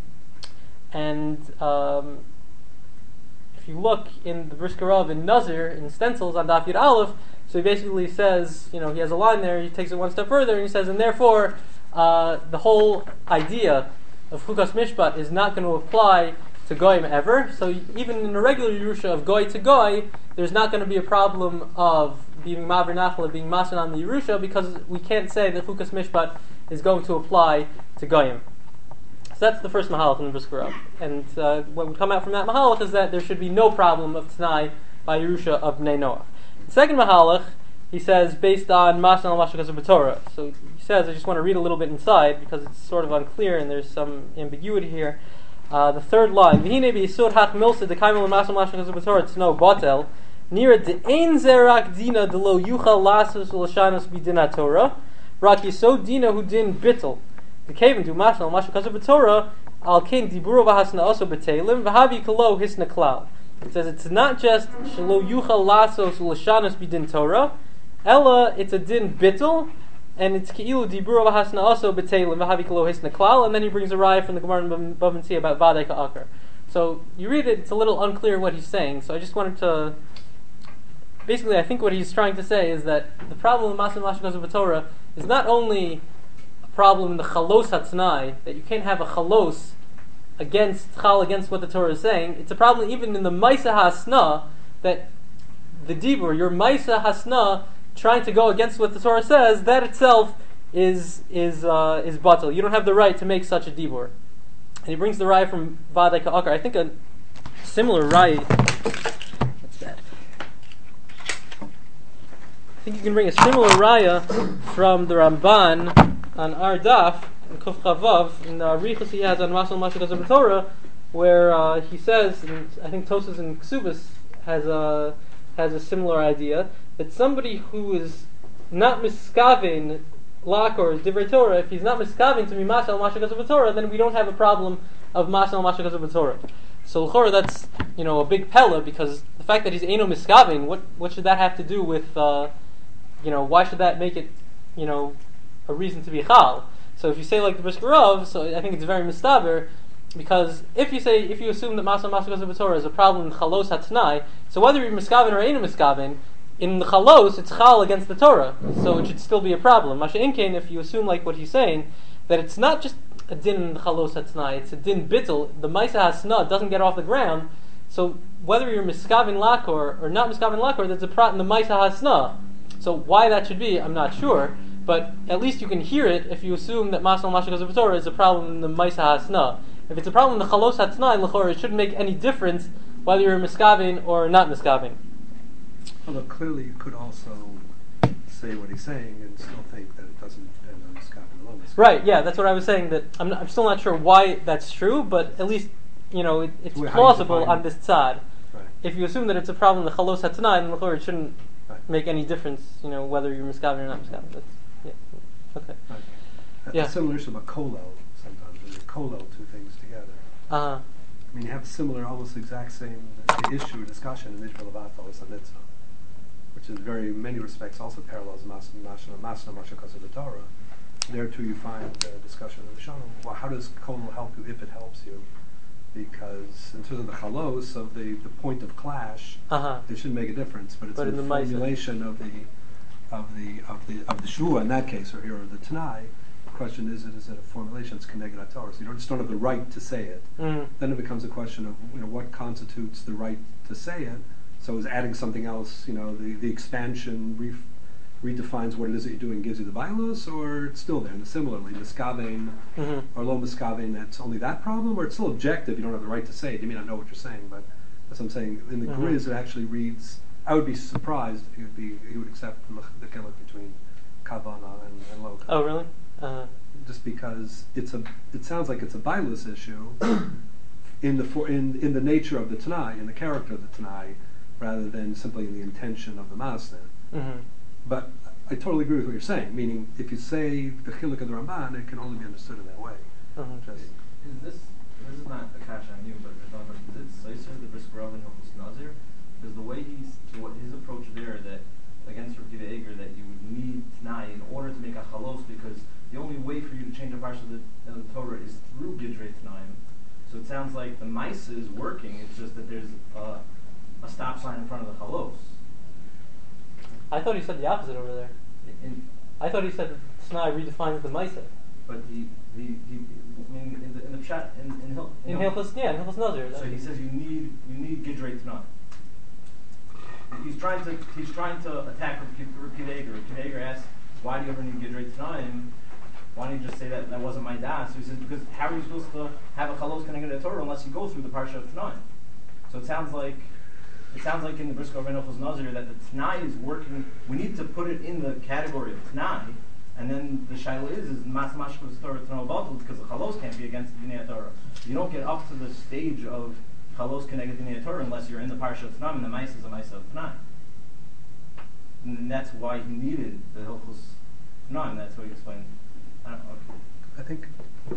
And um, if you look in the Brisker Rav in Nazir, in stencils on Daf Yud Aleph, so he basically says, you know, he has a line there, he takes it one step further, and he says, and therefore, uh, the whole idea of chukas mishpat is not going to apply to goyim ever. So even in a regular Yerusha of goy to goy, there's not going to be a problem of being maver nachla, being masan on the Yerusha, because we can't say that chukas mishpat is going to apply to goyim. So that's the first mahalach in the Brisker Rav. And uh, what would come out from that mahalach is that there should be no problem of t'nai by Yerusha of Bnei Noach. The second mahalach, he says, based on masan al mashak b'Torah. So he says, I just want to read a little bit inside because it's sort of unclear and there's some ambiguity here. Uh, the third line, V'hinei b'yisur hach milsa d'kaimel l'masam l'ashach b'Torah tzno batel nira de'ein zerak dina d'lo yuchal lasus l'shanos b'dina Torah rak yisod dina hu din bittel d'kaven du masam l'ashach b'Torah al ken diburo v'hasna also b'telim v'havi kalo hisna klal. It says it's not just shelo yuchal lasos l'shanos b'din Torah, ella it's a din bittel. And it's keilu dibur v'hasna also b'teilim v'havi kalo hisna klal, and then he brings a raya from the Gemara in Bava Metzia about vadei ka'akar. So you read it; it's a little unclear what he's saying. So I just wanted to, basically, I think what he's trying to say is that the problem with masan mashkas of Torah is not only a problem in the chalos hatznai, that you can't have a chalos against chal against what the Torah is saying. It's a problem even in the maisa hasna, that the dibur, your maisa hasna, trying to go against what the Torah says, that itself is is uh, is batal. You don't have the right to make such a dibur. And he brings the raya from vadei ka'akar. I think a similar raya. What's that? I think you can bring a similar raya from the Ramban on our daf in Kuf Chavav in the Arichos he has on Masal Mashak of Torah, where uh, he says, and I think Tosas and Ksubas has a has a similar idea, that somebody who is not miskaven lakor divrei Torah, if he's not miskaven to be masal mashkas of Torah, then we don't have a problem of masal mashkas of Torah. So l'chora, that's, you know, a big pella, because the fact that he's eno miskaven, what what should that have to do with, uh, you know, why should that make it, you know, a reason to be chal? So if you say like the Brisker Rav, so I think it's very mistaber. Because if you say, if you assume that masal mashkas of Torah is a problem in chalos hatnai, so whether you're miskaven or ain't miskaven, in the chalos it's chal against the Torah, so it should still be a problem. Masha inkein, if you assume like what he's saying, that it's not just a din in the chalos hatnai, it's a din bittel. The maisa hasna doesn't get off the ground, so whether you're miskaven lakor or not miskaven lakor, there's a prat in the maisa hasna. So why that should be, I'm not sure. But at least you can hear it if you assume that masal mashkas of Torah is a problem in the maisa hasna. If it's a problem in the chalos hatznai, l'chor, it shouldn't make any difference whether you're miskavin or not miskavin. Although clearly you could also say what he's saying and still think that it doesn't depend on miskavin alone. Right, yeah, that's what I was saying. That I'm, not, I'm still not sure why that's true, but at least, you know, it, it's How plausible on this tzad. Right. If you assume that it's a problem in the chalos hatznai, then l'chor, it shouldn't Right. make any difference, you know, whether you're miskavin or not miskavin. That's, yeah, okay. Right. Yeah. It's similar to a kolo sometimes, when you kolo two things together. Uh-huh. I mean, you have a similar, almost exact same uh, issue, discussion in Mishra Levato as Mitzvah, which in very many respects also parallels Masna Masna Mashakas of the Torah. There too you find uh, discussion of the Shana. Well, how does Kol help you if it helps you? Because in terms of the chalos, of the, the point of clash, Uh-huh. it shouldn't make a difference, but it's But in in the the Maisa. formulation of the of the of the of the Shua in that case, or here or the Tanai. The question is, it is it a formulation? It's connected Torah, so you don't just don't have the right to say it. Mm. Then it becomes a question of, you know, what constitutes the right to say it. So is adding something else, you know, the, the expansion re- redefines what it is that you're doing, gives you the bilos, or it's still there. And similarly, miskavein Mhm. or lo miskavein, that's only that problem, or it's still objective, you don't have the right to say it. You may not know what you're saying, but that's what I'm saying. In the Mhm. Grizz, it actually reads, I would be surprised if he would, be, he would accept the, the kiluk between kavana and, and lo. Oh, really? Uh, Just because it's a, it sounds like it's a bilis issue in the for, in in the nature of the Tanai, in the character of the Tanai, rather than simply in the intention of the Masna. mhm. But I totally agree with what you're saying. Meaning, if you say the chiluk of the Ramban, it can only be understood in that way. Mhm. Just, Is this this is not a kash on you, but but is it Seiser, the Brisker and Hilchos Nazir? Because the way he's what his approach there, that against Rabbi Eger, that you would need Tanai in order to make a chalos, because the only way for you to change a parsha of the, of the Torah is through Gidrei Tanaim. So it sounds like the Maisa is working. It's just that there's a, a stop sign in front of the chalos. I thought he said the opposite over there. In, I thought he said that Tanai redefines the Maisa. but he, he, he, I mean, in the in the pshat in in, Hil, In Hilchos, yeah, in Hilchos Nazir. So he says you need you need Gidrei Tanaim. He's trying to he's trying to attack Rabbi Eger. Rabbi Eger asks, why do you ever need Gidrei Tanaim? Why don't you just say that that wasn't my das? So he says, because how are you supposed to have a chalos connected to the Torah unless you go through the parsha of Tanaim? So it sounds like it sounds like in the Brisker of Enochos Nazir that the Tanai is working. We need to put it in the category of Tanai, and then the shaila is is mas mashkos Torah Tanai batul, because the chalos can't be against the Dinei Torah. You don't get up to the stage of chalos connected to the Dinei Torah unless you're in the parsha of Tanaim, and the Maisa is a Maisa of Tanai. And that's why he needed the Hilchos Tanaim. That's what he explained. I don't know. I think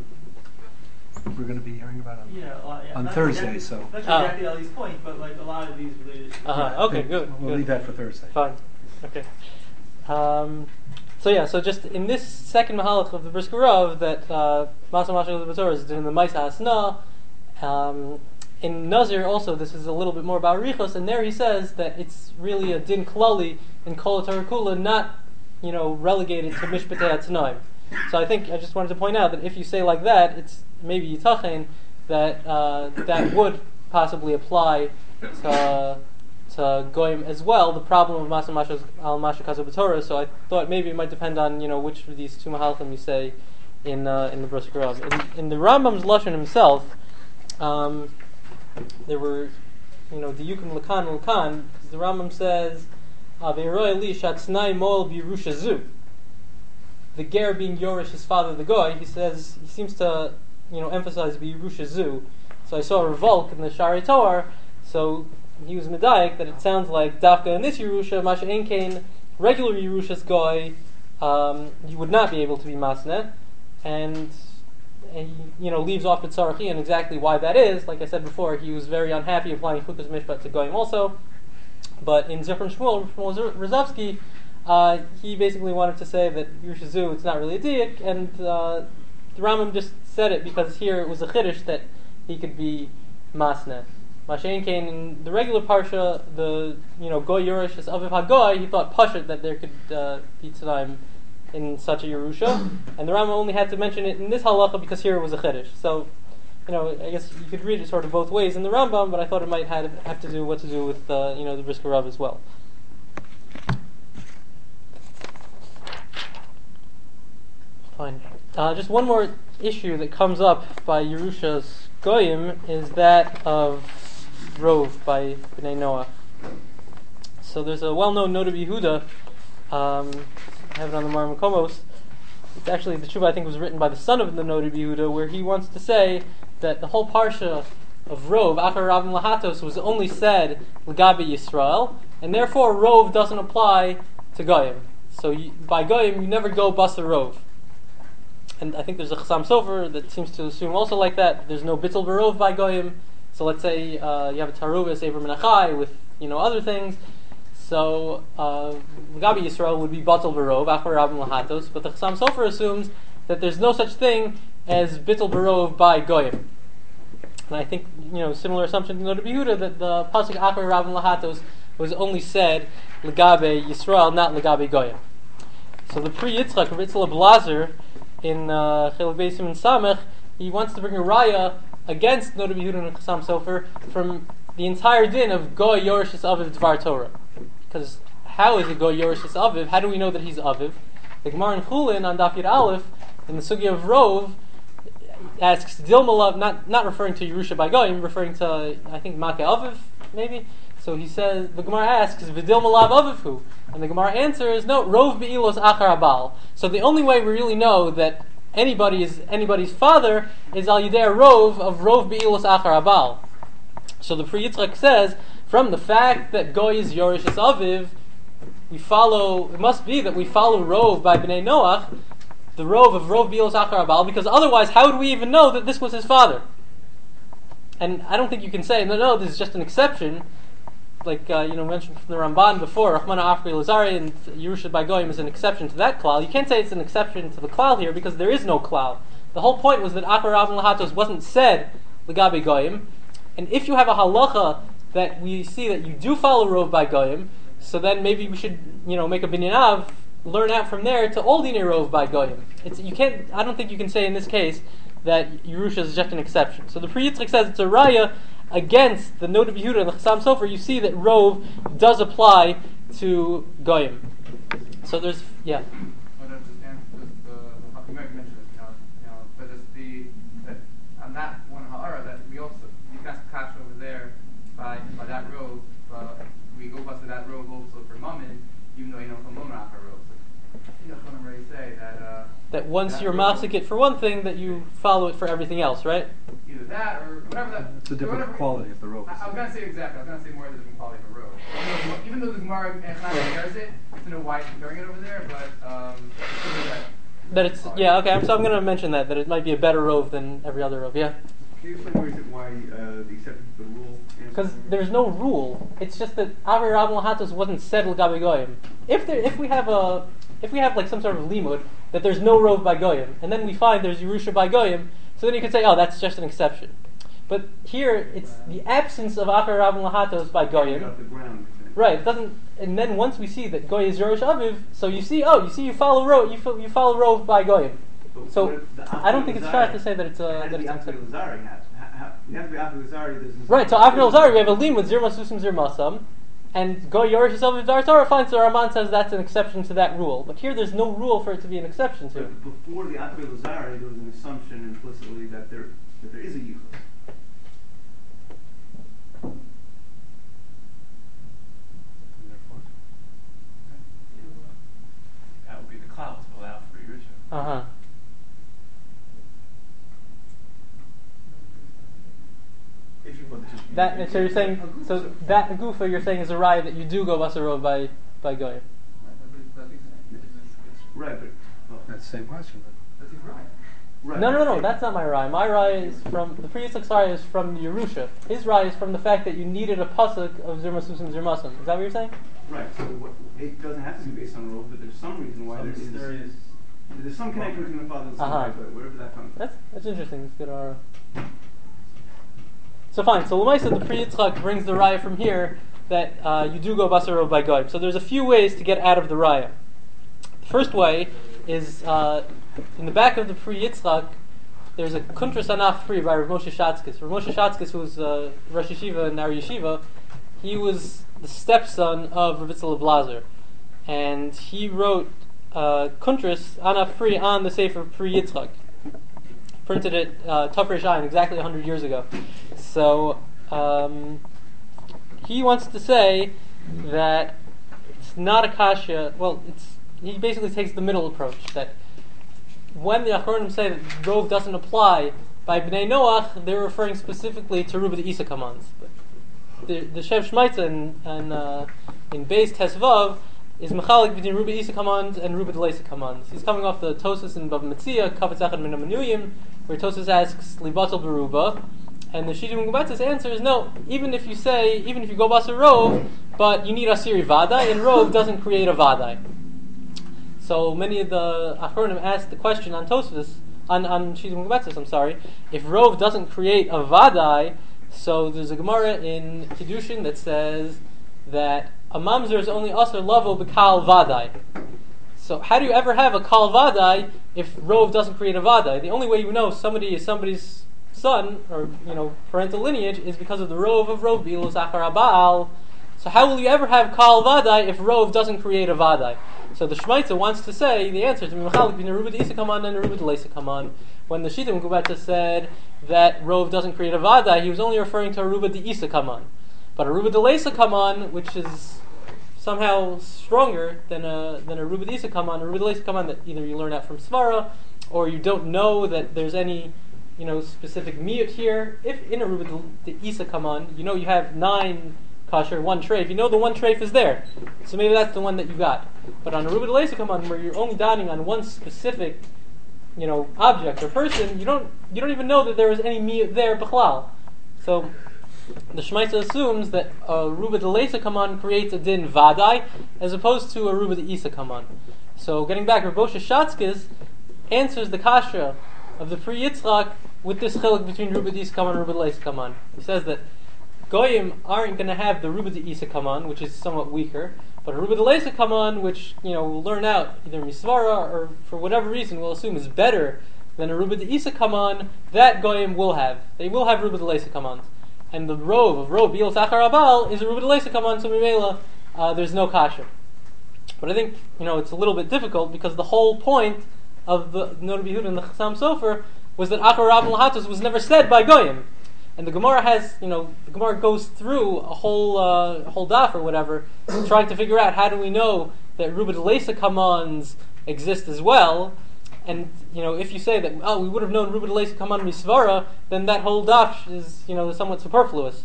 we're going to be hearing about it Yeah, well, yeah, on not Thursday. exactly- So Not Ah. exactly Ellie's point, but like a lot of these related. Uh-huh. Okay, I think good. We'll good. leave that for Thursday. Fine. Okay. Um, so yeah, so just in this second mahalach of the Brisker Rav, that uh, Masa Masha of the Torah is in the Maisa Hasna. Um, in Nazir also, this is a little bit more about Richos, and there he says that it's really a din klali in Kol Torah Kula, not, you know, relegated to Mishpatei HaTanaim. So I think I just wanted to point out that if you say like that, it's maybe Yitachen that uh, that would possibly apply to to Goyim as well. The problem of Masa Masha al Masha Kazu B'Torah. So I thought maybe it might depend on, you know, which of these two mahalchim you say in uh, in the Brisker Rav. In, in the Rambam's lashon himself, um, there were, you know, the Yukim Lakan Lakan. The Rambam says, "Ve'roy li shatznai mol b'Yerusha zu." The ger being Yorish, his father, the goy, he says he seems to, you know, emphasize b'Yerusha zu. So I saw a revolk in the Shari Torah. So he was medayik that it sounds like Dafka in this Yerusha, Masha Enkein, regular Yerusha's goy, um, you would not be able to be masneh, and, and he, you know, leaves off with Tzarachi, and exactly why that is. Like I said before, he was very unhappy applying Chukas Mishpat to goyim also. But in Zifron Shmuel, Shmuel Rozovsky, uh, he basically wanted to say that Yerusha zu, it's not really a diak, and uh, the Rambam just said it because here it was a chiddush that he could be masneh. Mashen Kain in the regular parsha, the you know goy Yerush is Aviv Hagoy. He thought pashut that there could uh, be tzanaim in such a Yerusha, and the Rambam only had to mention it in this halacha because here it was a chiddush. So, you know, I guess you could read it sort of both ways in the Rambam, but I thought it might have, have to do what to do with uh, you know the Brisker Rav as well. Fine. Uh, just one more issue that comes up by Yerusha's goyim is that of Rov by Bnei Noah. So there's a well-known Noda B'Yehuda. Um, I have it on the Mar Makomos. It's actually the tshuva I think was written by the son of the Noda B'Yehuda, where he wants to say that the whole parsha of Rov, Achar Ravim Lahatos, was only said L'gabe Yisrael, and therefore Rov doesn't apply to goyim. So you, by goyim you never go basa Rov. And I think there's a Chassam Sofer that seems to assume also like that. There's no bittul barov by goyim, So let's say uh, you have a Taruvis, Ever Menachai, with you know other things. So uh, Gabi Yisrael would be Batal Barov, Achar Rabim Lahatos, but the Chassam Sofer assumes that there's no such thing as Bittul Barov by Goyim. And I think, you know, similar assumption to Noda B'Yehuda, that the Pasuk Achar Rabim Lahatos was only said L'gabe Yisrael, not L'gabe Goyim. So the Pri Yitzchak, Ritzla Blazer, in uh, Chilek Beis Siman Samech, he wants to bring a raya against Noda B'Yehuda and Chassam Sofer from the entire din of Goy Yorishis Aviv Dvar Torah. Because how is it Goy Yorishis Aviv? How do we know that he's Aviv? The Gemara in Chulin on Daf Yud Aleph, in the Sugya of Rov, asks Dilmalav, not not referring to Yerusha by Goyim, referring to, I think, Makeh Aviv, maybe? So he says, the Gemara asks, V'Dilmalav Avivu? And the Gemara answers, no, Rov Be'ilos Achar Abal. So the only way we really know that anybody is anybody's father is Al Yidei Rov of Rov Be'ilos Achar Abal. So the Pri Yitzchak says, from the fact that Goy is Yorishis Aviv, we follow, it must be that we follow Rov by Bnei Noach, the Rov of Rov Be'ilos Achar Abal, because otherwise how would we even know that this was his father? And I don't think you can say, no, no, this is just an exception, like uh, you know mentioned from the Ramban before, Rachmana Afri Lazari and Yerusha by Goyim is an exception to that klal. You can't say it's an exception to the klal here because there is no klal. The whole point was that Achar Rabim Lahatos wasn't said L'gabe Goyim, and if you have a halacha that we see that you do follow Rov by Goyim, so then maybe we should you know make a binyanav, learn out from there to all Dinei Rov by Goyim. It's you can't. I don't think you can say in this case that Yerusha is just an exception. So the Pri Yitzchak says it's a raya against the Noda B'Yehuda and the Chassam Sofer. You see that Rov does apply to Goyim. So there's, yeah. Well, that's just answer the, the, you might mention it, you know, you know, but it's the, that on that one ha'ara that we also, you cast cash over there by, by that Rov, uh, we go bust to that Rov also for Mammon, even though you know from Mammon after Rov. So, you know, I can already say that, uh, that once that you're mafsik it for one thing, that you follow it for everything else, right? Either that or whatever that. It's a different whatever, quality of the rope. I, I was gonna say exactly. I was gonna say more of the different quality of a rope. Even though, even though the Gemara and Chaim compares it, it's in a why he's comparing it over there, but um, that, that it's yeah okay. So I'm going to mention that that it might be a better rove than every other rove. Yeah. Can you explain why, why uh, the exception to the rule? Because there's no rule. It's just that Achar Rabim Lahatos wasn't said L'gabe Goyim. If there, if we have a, if we have like some sort of limud that there's no rove by Goyim, and then we find there's Yerusha by Goyim, so then you could say, oh, that's just an exception. But here, it's the absence of Achar Rabim Lahatos by Goyim. Off the ground, right? It doesn't. And then once we see that Goy is Yerush Aviv, so you see, oh, you see, you follow rove, you, fo- you follow rove by Goyim. But So I don't think it's fair to say that it's a that it's an exception. Lazari has. You have to be after Lazari. There's Right, so after Lazari we have a lim with Zir Masusim Zir Masam, and Goy Yorish Aviv Dar Torah finds the Ramban says that's an exception to that rule. But here there's no rule for it to be an exception to. But before the After Lazari, there was an assumption implicitly that there that there is a yichud. That would be the cloud to allow for Yerusha. Uh huh. If you put this, That so you're saying so that gufa you're saying is a raya that you do go basarov by by Goyim. right, but well, That's the same question. That's his right. right. No, no, no, that's not my raya. My raya is from the previous raya is from Yerusha. His raya is from the fact that you needed a pasuk of Zir Masusim Zir Masam. Is that what you're saying? Right. So what, it doesn't have to be based on rule, but there's some reason why there is. mysterious. There's some connection between the father and the son, Uh-huh. right, but wherever that comes from. That's that's interesting. It's good raya. So fine. So Lamaisa, the Pri Yitzchak brings the raya from here that uh, you do go basarov by Goyim. So there's a few ways to get out of the raya. The first way is uh, in the back of the Pri Yitzchak. There's a Kuntras Anaf Pri by Rav Moshe Shatzkis. Rav Moshe Shatzkis, who was uh, Rosh Yeshiva in our yeshiva, he was the stepson of Rav Yitzchak Blazer, and he wrote uh, Kuntras Anaf Pri on the Sefer Pri Yitzchak. Printed it uh, Tafresh Ayin exactly one hundred years ago. So um, he wants to say that it's not a kasha. Well, it's he basically takes the middle approach that when the Achronim say that Rov doesn't apply by Bnei Noach, they're referring specifically to Ruba the Isa commands. The the Shev Shmaitza in in, uh, in Beis Tesvav is mechalik between Ruba Isa commands and Ruba the Leisa commands. He's coming off the Tosas in Bava Metzia, Kavetz Echad Min HaManuyim, where Tosas asks Libatel Beruba, And the Shita Mugabetz's answer is no. Even if you say, even if you go basa rov, but you need asiri vadai, and rov doesn't create a vadai. So many of the Achronim asked the question on Tosfos, on on Shita Mugabetz's, I'm sorry, if rov doesn't create a vadai, so there's a Gemara in Kiddushin that says that a mamzer is only aser lavo b'kal vadai. So how do you ever have a kal vadai if rov doesn't create a vadai? The only way you know somebody is somebody's son, or you know, parental lineage, is because of the rov of rov bilus achar abal. So how will you ever have kal vadai if rov doesn't create a vadai? So the Shmaitza wants to say the answer to Mimachalik between Aruba de Isakaman and Aruba de Leisakaman. When the Shita Mukubetza said that rov doesn't create a vadai, he was only referring to Aruba de Isakaman. But Aruba de Leisakaman, which is somehow stronger than a than a Aruba de Isakaman, Aruba de Leisakaman that either you learn out from Svara, or you don't know that there's any, you know, specific miyut here. If in Aruba de Isakaman, you know you have nine kasher, one treif, you know the one treif is there. So maybe that's the one that you got. But on Aruba de Leisakaman, where you're only dining on one specific, you know, object or person, you don't you don't even know that there is any miyut there b'chlal. So the Shmaitza assumes that Aruba de Leisakaman creates a din vadai as opposed to Aruba de Isakaman. So getting back, Rav Moshe Shatzkis answers the kasha of the Pri Yitzchak with this chiluk between Aruba de Isakaman and Aruba de Leisakaman. He says that Goyim aren't going to have the Aruba de Isakaman, which is somewhat weaker, but Aruba de Leisakaman, which, you know, we'll learn out either misvara or for whatever reason we'll assume is better than Aruba de Isakaman, that Goyim will have. They will have Aruba de Leisakaman. And the rov of rov bilos achar abal is a Aruba de Leisakaman, so Mimela, uh, there's no kasha. But I think, you know, it's a little bit difficult because the whole point of the Noda B'Yehuda and the Chassam Sofer was that achar rab lahatos was never said by Goyim. And the Gemara has, you know, the Gemara goes through a whole uh, whole daf or whatever, trying to figure out how do we know that Aruba de Leisakamans exist as well. And, you know, if you say that, oh, we would have known Aruba de Leisakaman misvara, then that whole daf is, you know, somewhat superfluous.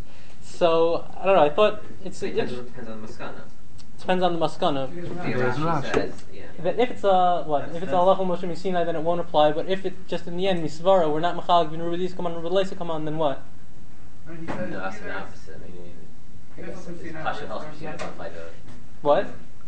So, I don't know, I thought it's... It depends, it depends on the maskana. It depends on the maskana. Rashi says, yeah. That if it's a, what, That's, if it's that's, Allah Moshe Misinai, then it won't apply, but if it's just in the end, misvara, we're not machalik bin Aruba de Leisakaman and Aruba de Leisakaman, then what? No, he says No, that's the either- opposite. I mean, I either guess from it's Sinai Pasha or Halacha from Sinai Sinai. apply to... What?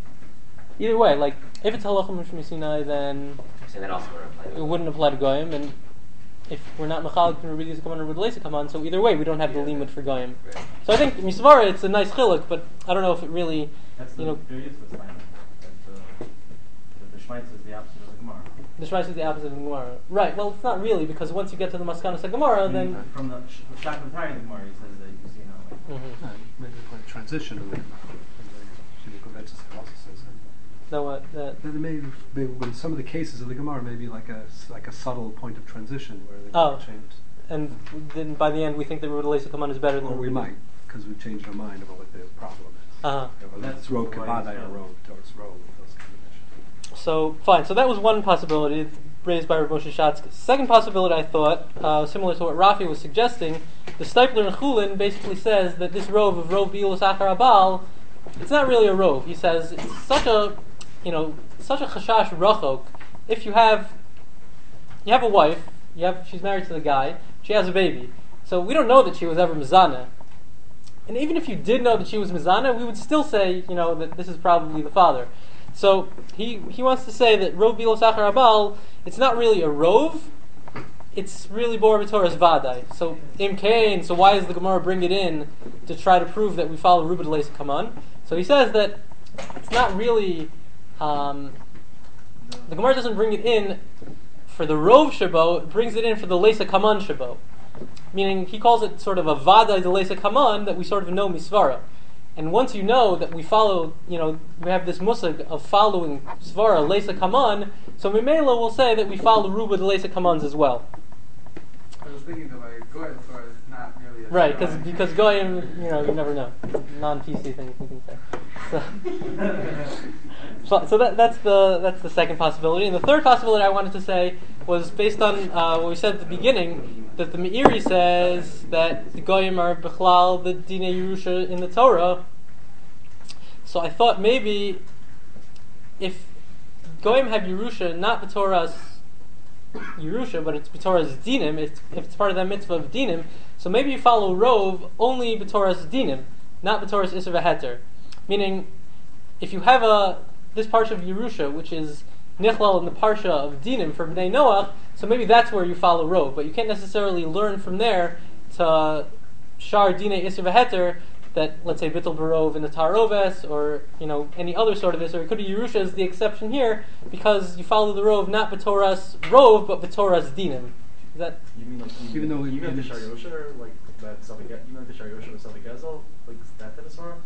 Either way, like, if it's halacha Moshe Sinai, then So that also would apply to it wouldn't apply to Goyim, and if we're not machalik bin Aruba de Leisakaman and Aruba de Leisakaman, so either way, we don't have the Yeah. limit for Goyim. Right. So I think misvara, it's a nice chiluk, but I don't know if it really, That's the you know, Be'er Yitzchak's line. That uh, the Shmaitz is the opposite of the Gemara. the Shmais is the opposite of the Gemara. Right, well, it's not really, because once you get to the Maskanas Gemara, then... From the Sh- the Shak of the Gemara, he says that you see now. Like, Mm-hmm. Uh, maybe like transition in the Gemara. Also says that. No, what? That, That it may be, when some of the cases of the Gemara may be like a like a subtle point of transition where they Oh. change. and then by the end, we think that Ruba de Leisakaman is better than Or we Ruba- might, because we've changed our mind about what the problem is. Uh-huh. Yeah, whether That's it's road why kavada it's or not- road towards road, those kind of issues. So, fine. So that was one possibility raised by Rav Moshe Shatzkis. Second possibility, I thought, uh, similar to what Rafi was suggesting, the Stipler in Chulin basically says that this rove of rov bi'ulus achar abal, it's not really a rove. He says it's such a, you know, such a chashash rachok. If you have, you have a wife, you have, she's married to the guy, she has a baby. So we don't know that she was ever mizana. And even if you did know that she was mizana, we would still say, you know, that this is probably the father. So he he wants to say that rov bi'ulus achar abal, it's not really a rov, it's really bor b'toras vadai. So im kain, so why does the Gemara bring it in to try to prove that we follow Ruba de Leisakaman? So he says that it's not really, um, the Gemara doesn't bring it in for the rov shabo, it brings it in for the Leisakaman shabo. Meaning he calls it sort of a vadai de Leisakaman that we sort of know misvara. And once you know that we follow, you know, we have this musag of following svara Leisakaman, so Mimela will say that we follow Ruba de Leisakamans as well. I was thinking that like Goyim Torah is not really a Right, Torah. because because Goyim, you know, you never know. Non-P C things we can say. So, so, so that, that's the that's the second possibility. And the third possibility I wanted to say was based on uh, what we said at the beginning, that the Meiri says that the Goyim are Bechlal, the Dinei Yerusha in the Torah. So I thought maybe if Goyim have Yerusha, not the Torah's Yerusha, but it's b'toras dinim. It's, if it's part of that mitzvah of dinim, so maybe you follow rov only b'toras dinim, not b'toras isur v'heter. Meaning, if you have a this parsha of Yerusha, which is nichlal in the parsha of dinim for Bnei Noach, so maybe that's where you follow rov, but you can't necessarily learn from there to shar dinei isur v'heter, that, let's say, bittul barov in the taroves, or, you know, any other sort of this, or it could be Yerusha is the exception here, because you follow the rov not b'toras rov, but b'toras dinim. Is that? You mean like even though you mean the it's- Sharyosha, or like that Safik, you mean like the Sharyosha with Safik Gezel, like that type of Sora?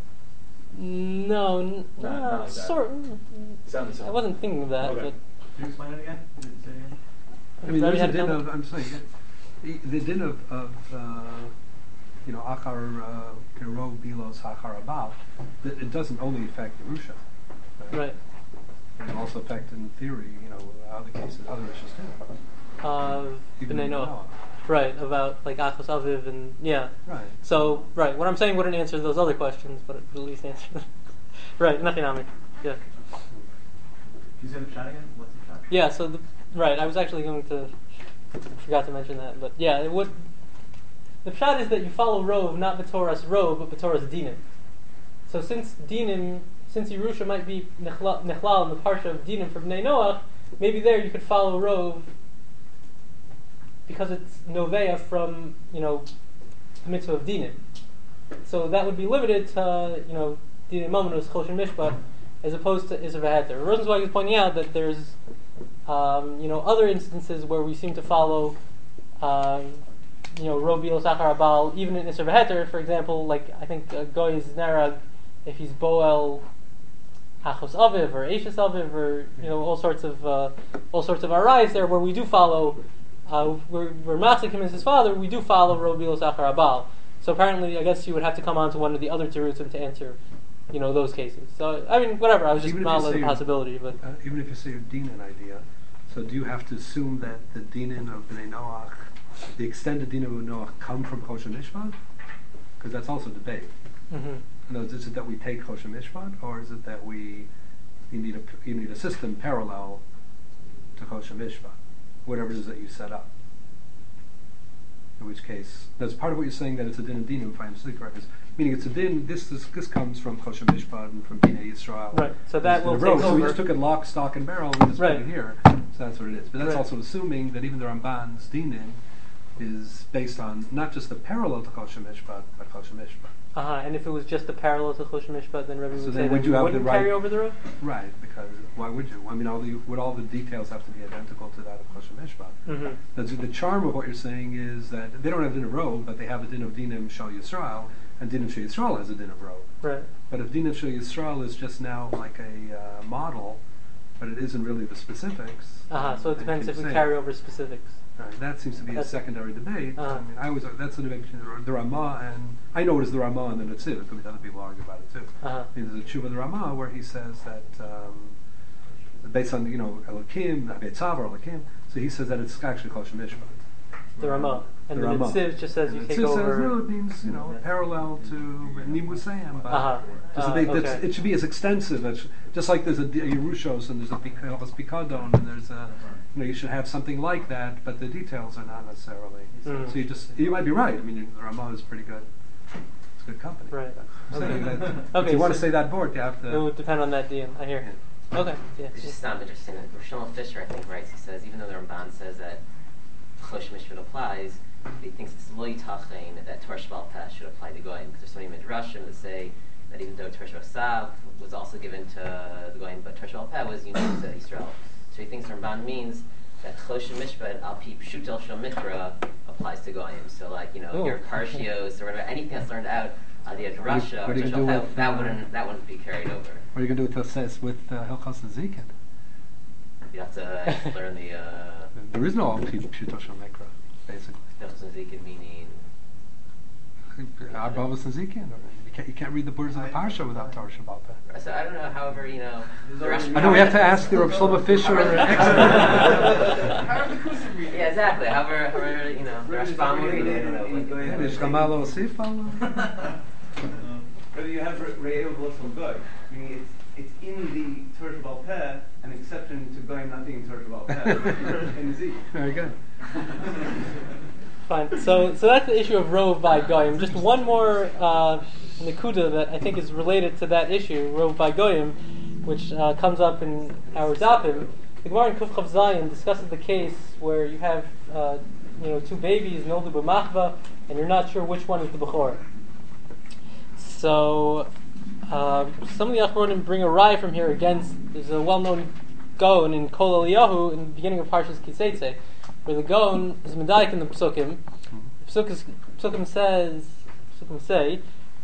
No, n- Not- uh, not like that. sort. Sounded I similar. wasn't thinking of that, Okay. Can you explain it again? Can you say it again? I mean, Rabbi there's a had din comment? of, I'm saying, the, the din of, of uh, you know, achar kerov bilos achar abal, it, it doesn't only affect Yerusha. Right. It can also affect, in theory, you know, other cases, other issues too. Uh, Even B'nai in Noach. Noah. Right, about like Achos Aviv and yeah. Right. So, right, what I'm saying wouldn't answer those other questions, but it would at least answer them. Right, Nachinami. Yeah. Can you say the pshat again? What's the pshat? Yeah, so, the, right, I was actually going to, forgot to mention that, but yeah, it would, the pshat is that you follow Rov, not B'toras Rov, but B'toras Dinim. So since Dinim, since Yerusha might be Nechlal Nechlal in the Parsha of Dinim for Bnei Noach, maybe there you could follow Rov because it's Novea from, you know, the mitzvah of Dinim. So that would be limited to, you know, Dinim Mamonus, Choshen Mishpat, as opposed to Isser V'Heter. Rosenzweig is pointing out that there's, um, you know, other instances where we seem to follow, um, you know, Rov Bilos Achar Abal, even in Isser V'Heter, for example, like, I think uh, Goy is Nerag, if he's Boel Achos Aviv, or Eishes Aviv, or, you know, all sorts of, uh, all sorts of arais there, where we do follow, uh, where, where Matzik him as his father, we do follow Rov Bilos Achar Abal. So apparently, I guess you would have to come on to one of the other terutzim to answer, you know, those cases. So, I mean, whatever, I was just Even if you modeling say the possibility, but... Uh, even if you say a dinan idea, so do you have to assume that the dinan of Bnei Noach, the extended dinan of Noach, come from Choshen Mishpat? Because that's also debate. Mm-hmm. In other words, is it that we take Choshen Mishpat, or is it that we you need a you need a system parallel to Choshen Mishpat, whatever it is that you set up? In which case, that's part of what you're saying, that it's a din of dinim, if I understand correctly. Meaning it's a din. This this, this comes from Choshen Mishpat and from Bnei Yisrael. Right. So that will It's take in a row. So we over. just took it lock, stock, and barrel. We just Right. put it here. So that's what it is. But that's Right. also assuming that even the Ramban's dinim is based on not just the parallel to Choshen Mishpat, but Choshen Mishpat. Uh-huh, and if it was just a parallel to Choshen Mishpat, then Rebbe So would then say would that you we have the wouldn't right- carry over the road? Right, because why would you? I mean, all the would all the details have to be identical to that of Choshen Mishpat? Mm-hmm. That's the charm of what you're saying is that they don't have din of row, but they have a din of dinim shal Yisrael, and dinim shal Yisrael has a din of row. Right. But if dinim shal Yisrael is just now like a uh, model, but it isn't really the specifics. Uh-huh, so it then depends you if we say- carry over specifics. Right, that seems to be a That's- secondary debate. Uh-huh. I mean, I was that's the debate between the, the Ramah and I know it is the Ramah and the Netziv. It could be other people argue about it too. Uh-huh. I mean, there's a tshuva of the Ramah where he says that um, based on you know Elokim, Abetzav or Elokim, so he says that it's actually Choshen Mishpat. The Ramah. And The the Ramah. Netziv just says And you the take Netziv over... says no, it means you know parallel to Nimusayim, but Uh-huh. so Uh, they, that's, okay. it should be as extensive as just like there's a, a Yerushos and there's a Pikadon Pikadon and there's a you know you should have something like that, but the details are not necessarily. Mm. So you just you might be right. I mean, the Ramah is pretty good. It's good company. Right. I'm saying Okay. that Okay, if you want to so say that board, you have to. It would depend on that D M, I hear. Yeah. Okay, yeah. It's just um, interesting that Roshon Fisher, I think, writes, he says, even though the Ramban says that Choshen Mishpat applies, he thinks it's lo yitachein that Torah Sheba'al Peh should apply to Goyim, because there's so many midrashim that say that even though Torah Sav was also given to the Goyim, but Torah Sheba'al Peh was unique to Israel. So he thinks Ramban means that Choshen Mishpat al pi pshuto shel mikra applies to Goyim. So like, you know, Oh. your Parshios or whatever, anything that's learned out of the Adrasha What or are you Torah gonna do Sheba'al Peh, with, that uh, wouldn't that wouldn't be carried over. What are you going to do with Tosses with uh, Hilchos and Zikin? You have to learn the uh, There is no Pshuto Shel Mikra, basically. Hilchos and Zikin meaning. Arbavos and Zikin. You can't, you can't read the words of the Parsha without Torah Sheba'al Peh. So I don't know. However, you know, the Rashi- I know we have to ask the Rav Shlomo Fisher expert. However the Kusim read it. Yeah, exactly. However, however, you know, the Rashbam will read it. I don't know, but- Is Ramalo Osif? But you have Re'eu B'Lashon Goy, meaning it's it's in the Torah Shabbat Peh, an exception to Goyim not being Torah Shabbat Peh in Z. Very good. Fine. So, so that's the issue of Rov by Goyim. Just one more uh, Nikuda that I think is related to that issue, Rov by Goyim, which uh, comes up in our Dapim. The Gemara in Kuf Chav Zayin discusses the case where you have uh, you know two babies, Noldu b'machva, and you're not sure which one is the Bechor. So uh, some of the Achronim bring a rai from here against. There's a well-known Gaon in Kol Eliyahu in the beginning of Parshas Kiseitze, where the Gaon is medayik in the Psukim. The Psukim, Psukim says, Psukim say,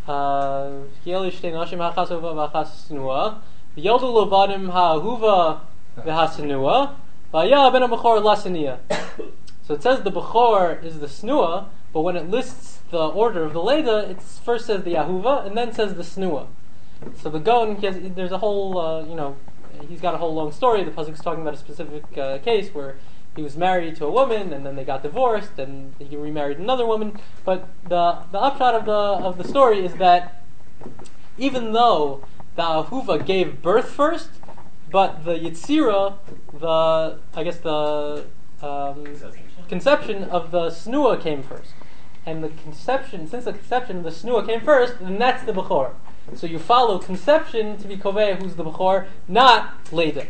Kielu shtei nashim hachas ha'uva v'achas snua, v'yoldu lovadim ha'ahuva v'hasenua, v'aya ben ha'bechor lasenia. So it says the Bechor is the snua, but when it lists the order of the Leda, it first says the Yahuva and then says the snua. So the Gaon, he has, there's a whole, uh, you know, he's got a whole long story. The pasuk is talking about a specific uh, case where he was married to a woman and then they got divorced and he remarried another woman. But the the upshot of the of the story is that even though the Ahuva gave birth first, but the Yitzira, the I guess the um, conception of the Snua came first. And the conception, since the conception of the Snua came first, then that's the Bechor. So you follow conception to be Kovei, who's the Bechor, not Leda.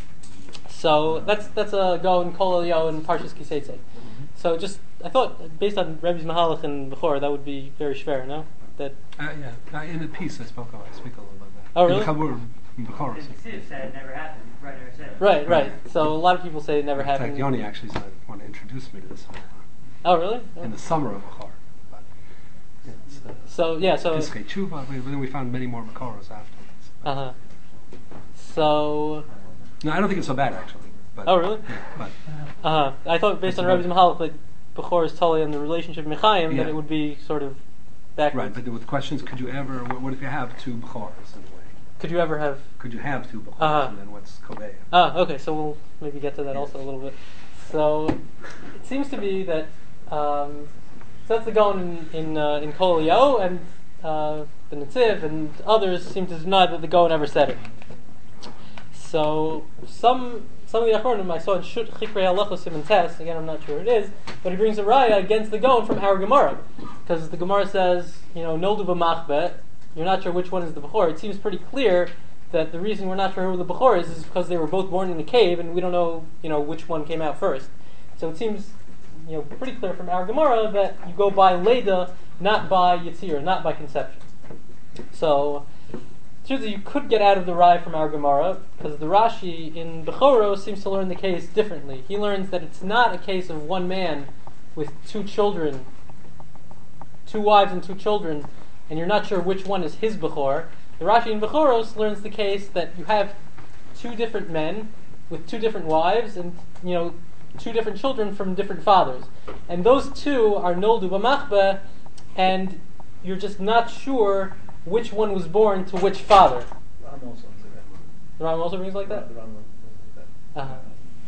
So that's that's a go in Kol Eliyahu and Parshas Kiseitze. Mm-hmm. So just, I thought, based on Rebbe's Mahalach and Bechor, that would be very schwer, no? That uh, yeah, uh, in the piece I spoke about, I speak a little about that. Oh, really? In the Chabur, in Bechor. The Siv said it never happened, right? Or said. Right, right. So a lot of people say it never in happened. In fact, Yoni actually said, want to introduce me to this. Oh, really? Oh. In the summer of Bechor. But, yeah, uh, so, yeah, so... Piskei Tshuva, but then we found many more Bechoros afterwards. Uh-huh. So... No, I don't think it's so bad, actually. But, oh, really? Yeah, but, uh-huh. I thought based on Rebbe's Mahalach that Bechor is totally on the relationship of Mechayim, yeah. that it would be sort of backwards. Right, but with questions, could you ever, what, what if you have two Bechoros in a way? Could you ever have... Could you have two Bechoros, uh-huh. and then what's Kovei? Ah, okay, so we'll maybe get to that yeah. also a little bit. So, it seems to be that, um, so that's the Gaon in, in, uh, in Kol Eliyahu, and uh, the Netziv and others seem to deny that the Gaon ever said it. So, some some of the Achronim I saw in Shut Chikrei Halachos Siman Tes, again I'm not sure what it is, but he brings a raya against the Gaon from our Gemara. Because the Gemara says, you know, Noldu b'machbet, you're not sure which one is the Bechor. It seems pretty clear that the reason we're not sure who the Bechor is is because they were both born in a cave and we don't know, you know, which one came out first. So it seems, you know, pretty clear from our Gemara that you go by Leda, not by Yitzir, not by conception. So, truthfully, you could get out of the Rai from our Gemara, because the Rashi in Bechoro seems to learn the case differently. He learns that it's not a case of one man with two children, two wives and two children, and you're not sure which one is his Bechor. The Rashi in Bechoros learns the case that you have two different men with two different wives and, you know, two different children from different fathers. And those two are Noldu b'machbeh, and you're just not sure which one was born to which father. Ram also brings like that. The Ram also brings like that? The Ram brings like that. Uh-huh.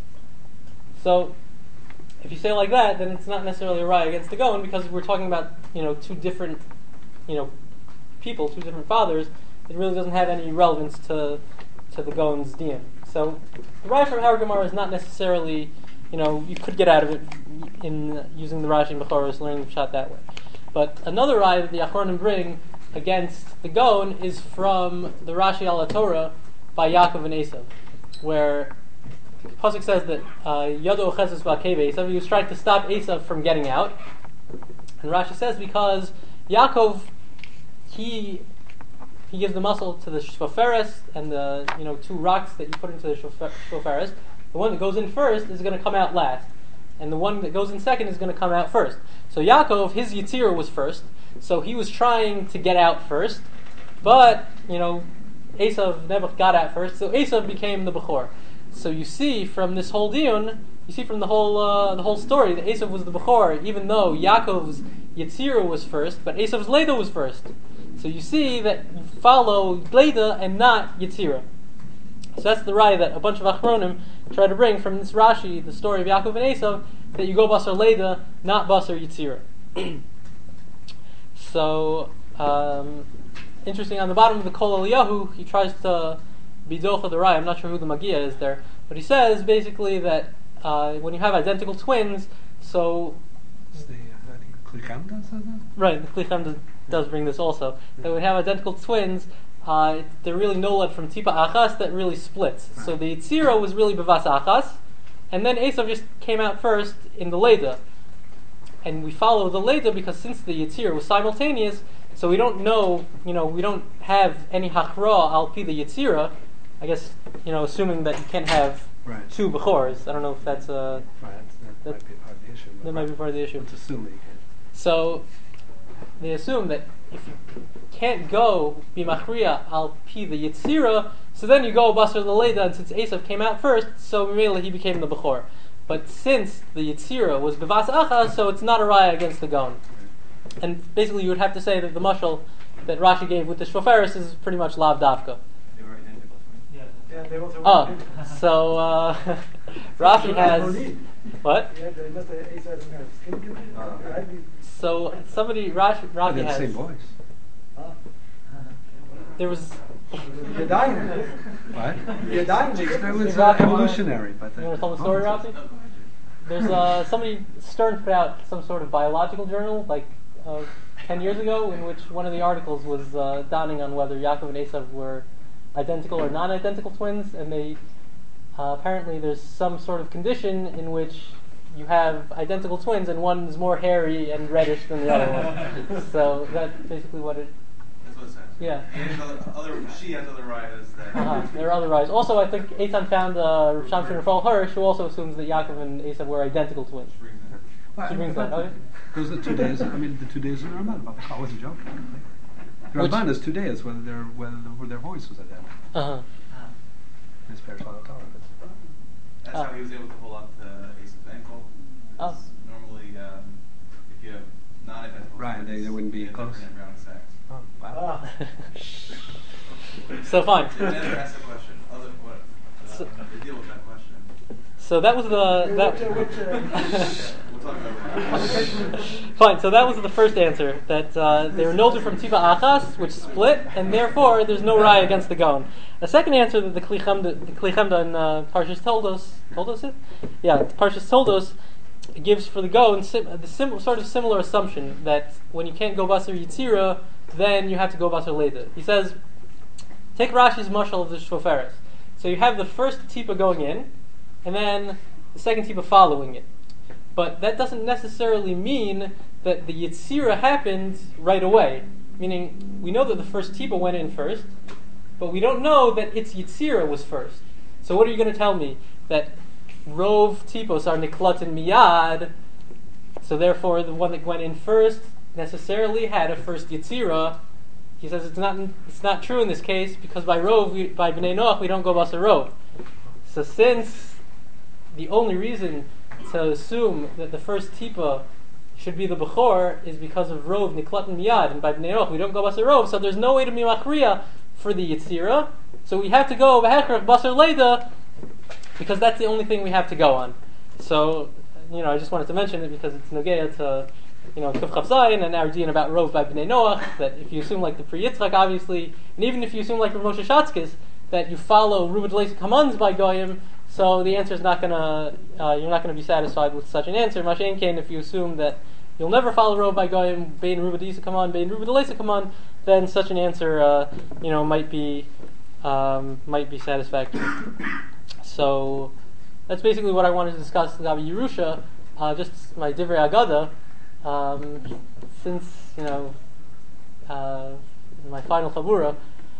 So, if you say it like that, then it's not necessarily a Raya against the Gaon, because we're talking about, you know, two different, you know, people, two different fathers. It really doesn't have any relevance to to the Gaon's diyun. So, the Raya from our Gemara is not necessarily, you know, you could get out of it in using the Rashi and Bechoros, learning the Pshat that way. But another Raya that the Achronim bring against the Gaon is from the Rashi al Torah by Yaakov and Esav, where the pasuk says that Yado Ocheses V'Akev Esav, he was trying to stop Esav from getting out, and Rashi says because Yaakov he he gives the muscle to the shoferes and the you know two rocks that you put into the shoferes. The one that goes in first is going to come out last, and the one that goes in second is going to come out first. So Yaakov, his Yitzir was first, so he was trying to get out first, but, you know, Esav never got out first, so Esav became the Bechor. So you see from this whole diyun, you see from the whole uh, the whole story that Esav was the Bechor, even though Yaakov's Yitzir was first, but Esav's Leda was first. So you see that you follow Leda and not Yitzira. So that's the raya that a bunch of Achronim try to bring from this Rashi, the story of Yaakov and Esav, that you go Basar Leda, not Basar Yitzira. So, um, interesting, on the bottom of the Kol Eliyahu, he tries to Bidocha the Rai. I'm not sure who the Magia is there, but he says basically that uh, when you have identical twins, so It's the, uh, I think Klichemda says that? right, the Klichem does, does bring this also. That when you have identical twins, uh, they're really nolad from Tipa Achas that really splits. So the Yitzira was really Bevas Achas, and then Esav just came out first in the Leda. And we follow the Leda because since the Yitzira was simultaneous, so we don't know, you know, we don't have any Hachra al Pi the Yitzira. I guess, you know, assuming that you can't have Right. two Bechors. I don't know if that's a. Right, that, That- might be part of the issue. but That might be part of the issue. Let's assume that you can. So they assume that if you can't go b'machriya al pi the yitzira, so then you go basar l'leida, and since Esav came out first, so Mimela he became the bechor. But since the yitzira was bevas achas, so it's not a raya against the gon. And basically, you would have to say that the mashal that Rashi gave with the shoferis is pretty much lav davka. They were identical twins. Yeah, they also Oh, so uh, Rashi has what? Yeah, they must have Esav had some kind of skin condition, right? So somebody Rashi They Rashi had the has same voice. there was. You're dying. What? You're dying. That was Rashi uh, wanna- evolutionary, but You uh, want to tell the story, oh, Rafi? There's uh, somebody Stern put out some sort of biological journal like uh, ten years ago, in which one of the articles was uh, downing on whether Yaakov and Esav were identical or non-identical twins, and they uh, apparently there's some sort of condition in which you have identical twins, and one is more hairy and reddish than the other one. So that's basically what it. That's what it says. Yeah. There's other, other, she has other rights that. Uh-huh. There are other rights. Also, I think Eitan found uh, Rav Shamshin Rafal Hirsch, who also assumes that Yaakov and Esav were identical twins. Well, She brings that, but okay? Those are the two days. I mean, the two days in the Ramban about the call. I wasn't joking. The Which- Ramban is two days whether their whether the, their voice was identical. Uh-huh. His parents Torah. That's Oh. how he was able to hold on to Esav's ankle. Oh. Because Normally, um, if you have non-identical Right, twins, they- they wouldn't be you have close. different embryonic sacs. Oh, wow. So fine. They never asked the question. Other, what, uh, So- they deal with that question. So that was the that. We'll talk about it. Fine. So that was the first answer, that uh, they were nolder from Tiba Achas, which split, and therefore there's no raya against the Gon. The second answer that the Kli Chemda, the Kli Chemda in uh, Parshas told us, told us it, yeah, Parshas told us gives for the Gon sim, the sim, sort of similar assumption that when you can't go Basar Yitzira, then you have to go Basar Leda. He says, take Rashi's mashal of the Shoferes. So you have the first tipa going in, and then the second tipa following it. But that doesn't necessarily mean that the Yitzira happened right away. Meaning, we know that the first tipa went in first, but we don't know that its Yitzira was first. So what are you going to tell me? That Rov tipos are niklatin miyad, so therefore the one that went in first necessarily had a first Yitzira. He says it's not it's not true in this case, because by Rov, we, by Bnei Noach, we don't go Basar Rov. So since the only reason to assume that the first tipa should be the Bechor is because of Rov Niklat and Miyad, and by Bnei Noach we don't go Basar Rov, so there's no way to be Machriya for the Yitzira, so we have to go V'hechrach Basar Leda, because that's the only thing we have to go on. So, you know, I just wanted to mention it because it's Nogea to, you know, Kuf Chav Zayin and our din about Rov by Bnei Noach, that if you assume like the Pri Yitzchak, obviously, and even if you assume like Rav Moshe Shatzkis, that you follow Ruba Deleis Kamans by Goyim, so the answer is not gonna, uh, you're not gonna be satisfied with such an answer. Mashen Kain, if you assume that you'll never follow Rov by Goyim, Bein Ruba Deisa Kaman, Bein Ruba Deleis Kaman, then such an answer, uh, you know, might be, um, might be satisfactory. So that's basically what I wanted to discuss about Yerusha, uh, just my Divrei Agada. Um, since, you know, uh, my final Chabura.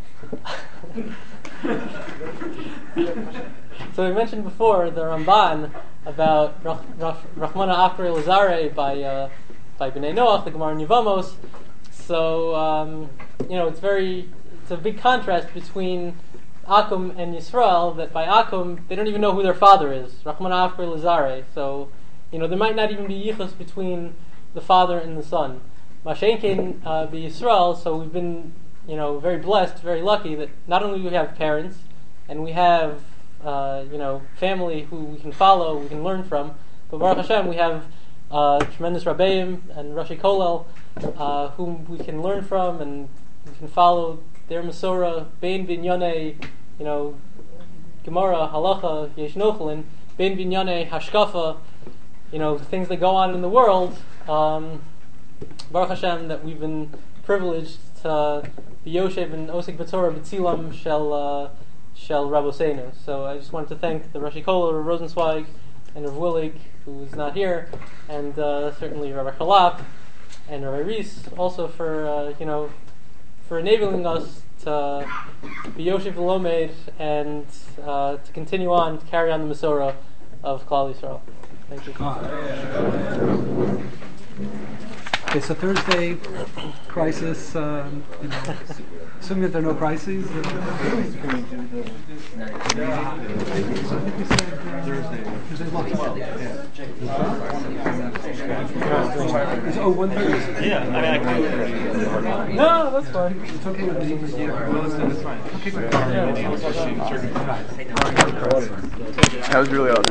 So we mentioned before the Ramban about Rach, Rach, Rachmana Akre Lazare by uh, by Bnei Noach, the Gemara in Yevamos. So um, you know, it's very it's a big contrast between Akum and Yisrael, that by Akum they don't even know who their father is. Rachmana Akre Lazare. So you know, there might not even be yichus between the father and the son. Mashenkin uh, be Yisrael. So we've been, you know, very blessed, very lucky that not only do we have parents and we have, uh, you know, family who we can follow, we can learn from, but Baruch Hashem, we have uh, tremendous Rabbeim and Rashi Kolel uh, whom we can learn from, and we can follow their Masorah, Bein Binyonei you know, Gemara, Halacha, Yesh Nochlin, Ben Binyane, Hashkafa, you know, things that go on in the world. Um, Baruch Hashem, that we've been privileged to be Yoshev and Osik B'Torah B'Tzilam Shel uh, Shel Rabosenu. So I just wanted to thank the Rashi Kol, Rav Rosenzweig, and Rav Willig, who is not here, and uh, certainly Rabbi Chalap and Rabbi Reese, also for uh, you know for enabling us to be Yoshev V'Lomed and uh, to continue on to carry on the Masorah of Klal Yisrael. Thank you. Okay, so Thursday, crisis, um, you know, assuming that there are no crises. Uh, Thursday. Thursday lunch. Is oh one thirty? Yeah, I mean, I can. No, that's fine. It's okay with me. Yeah, well, that's fine. Okay, great. Yeah. That was really awesome.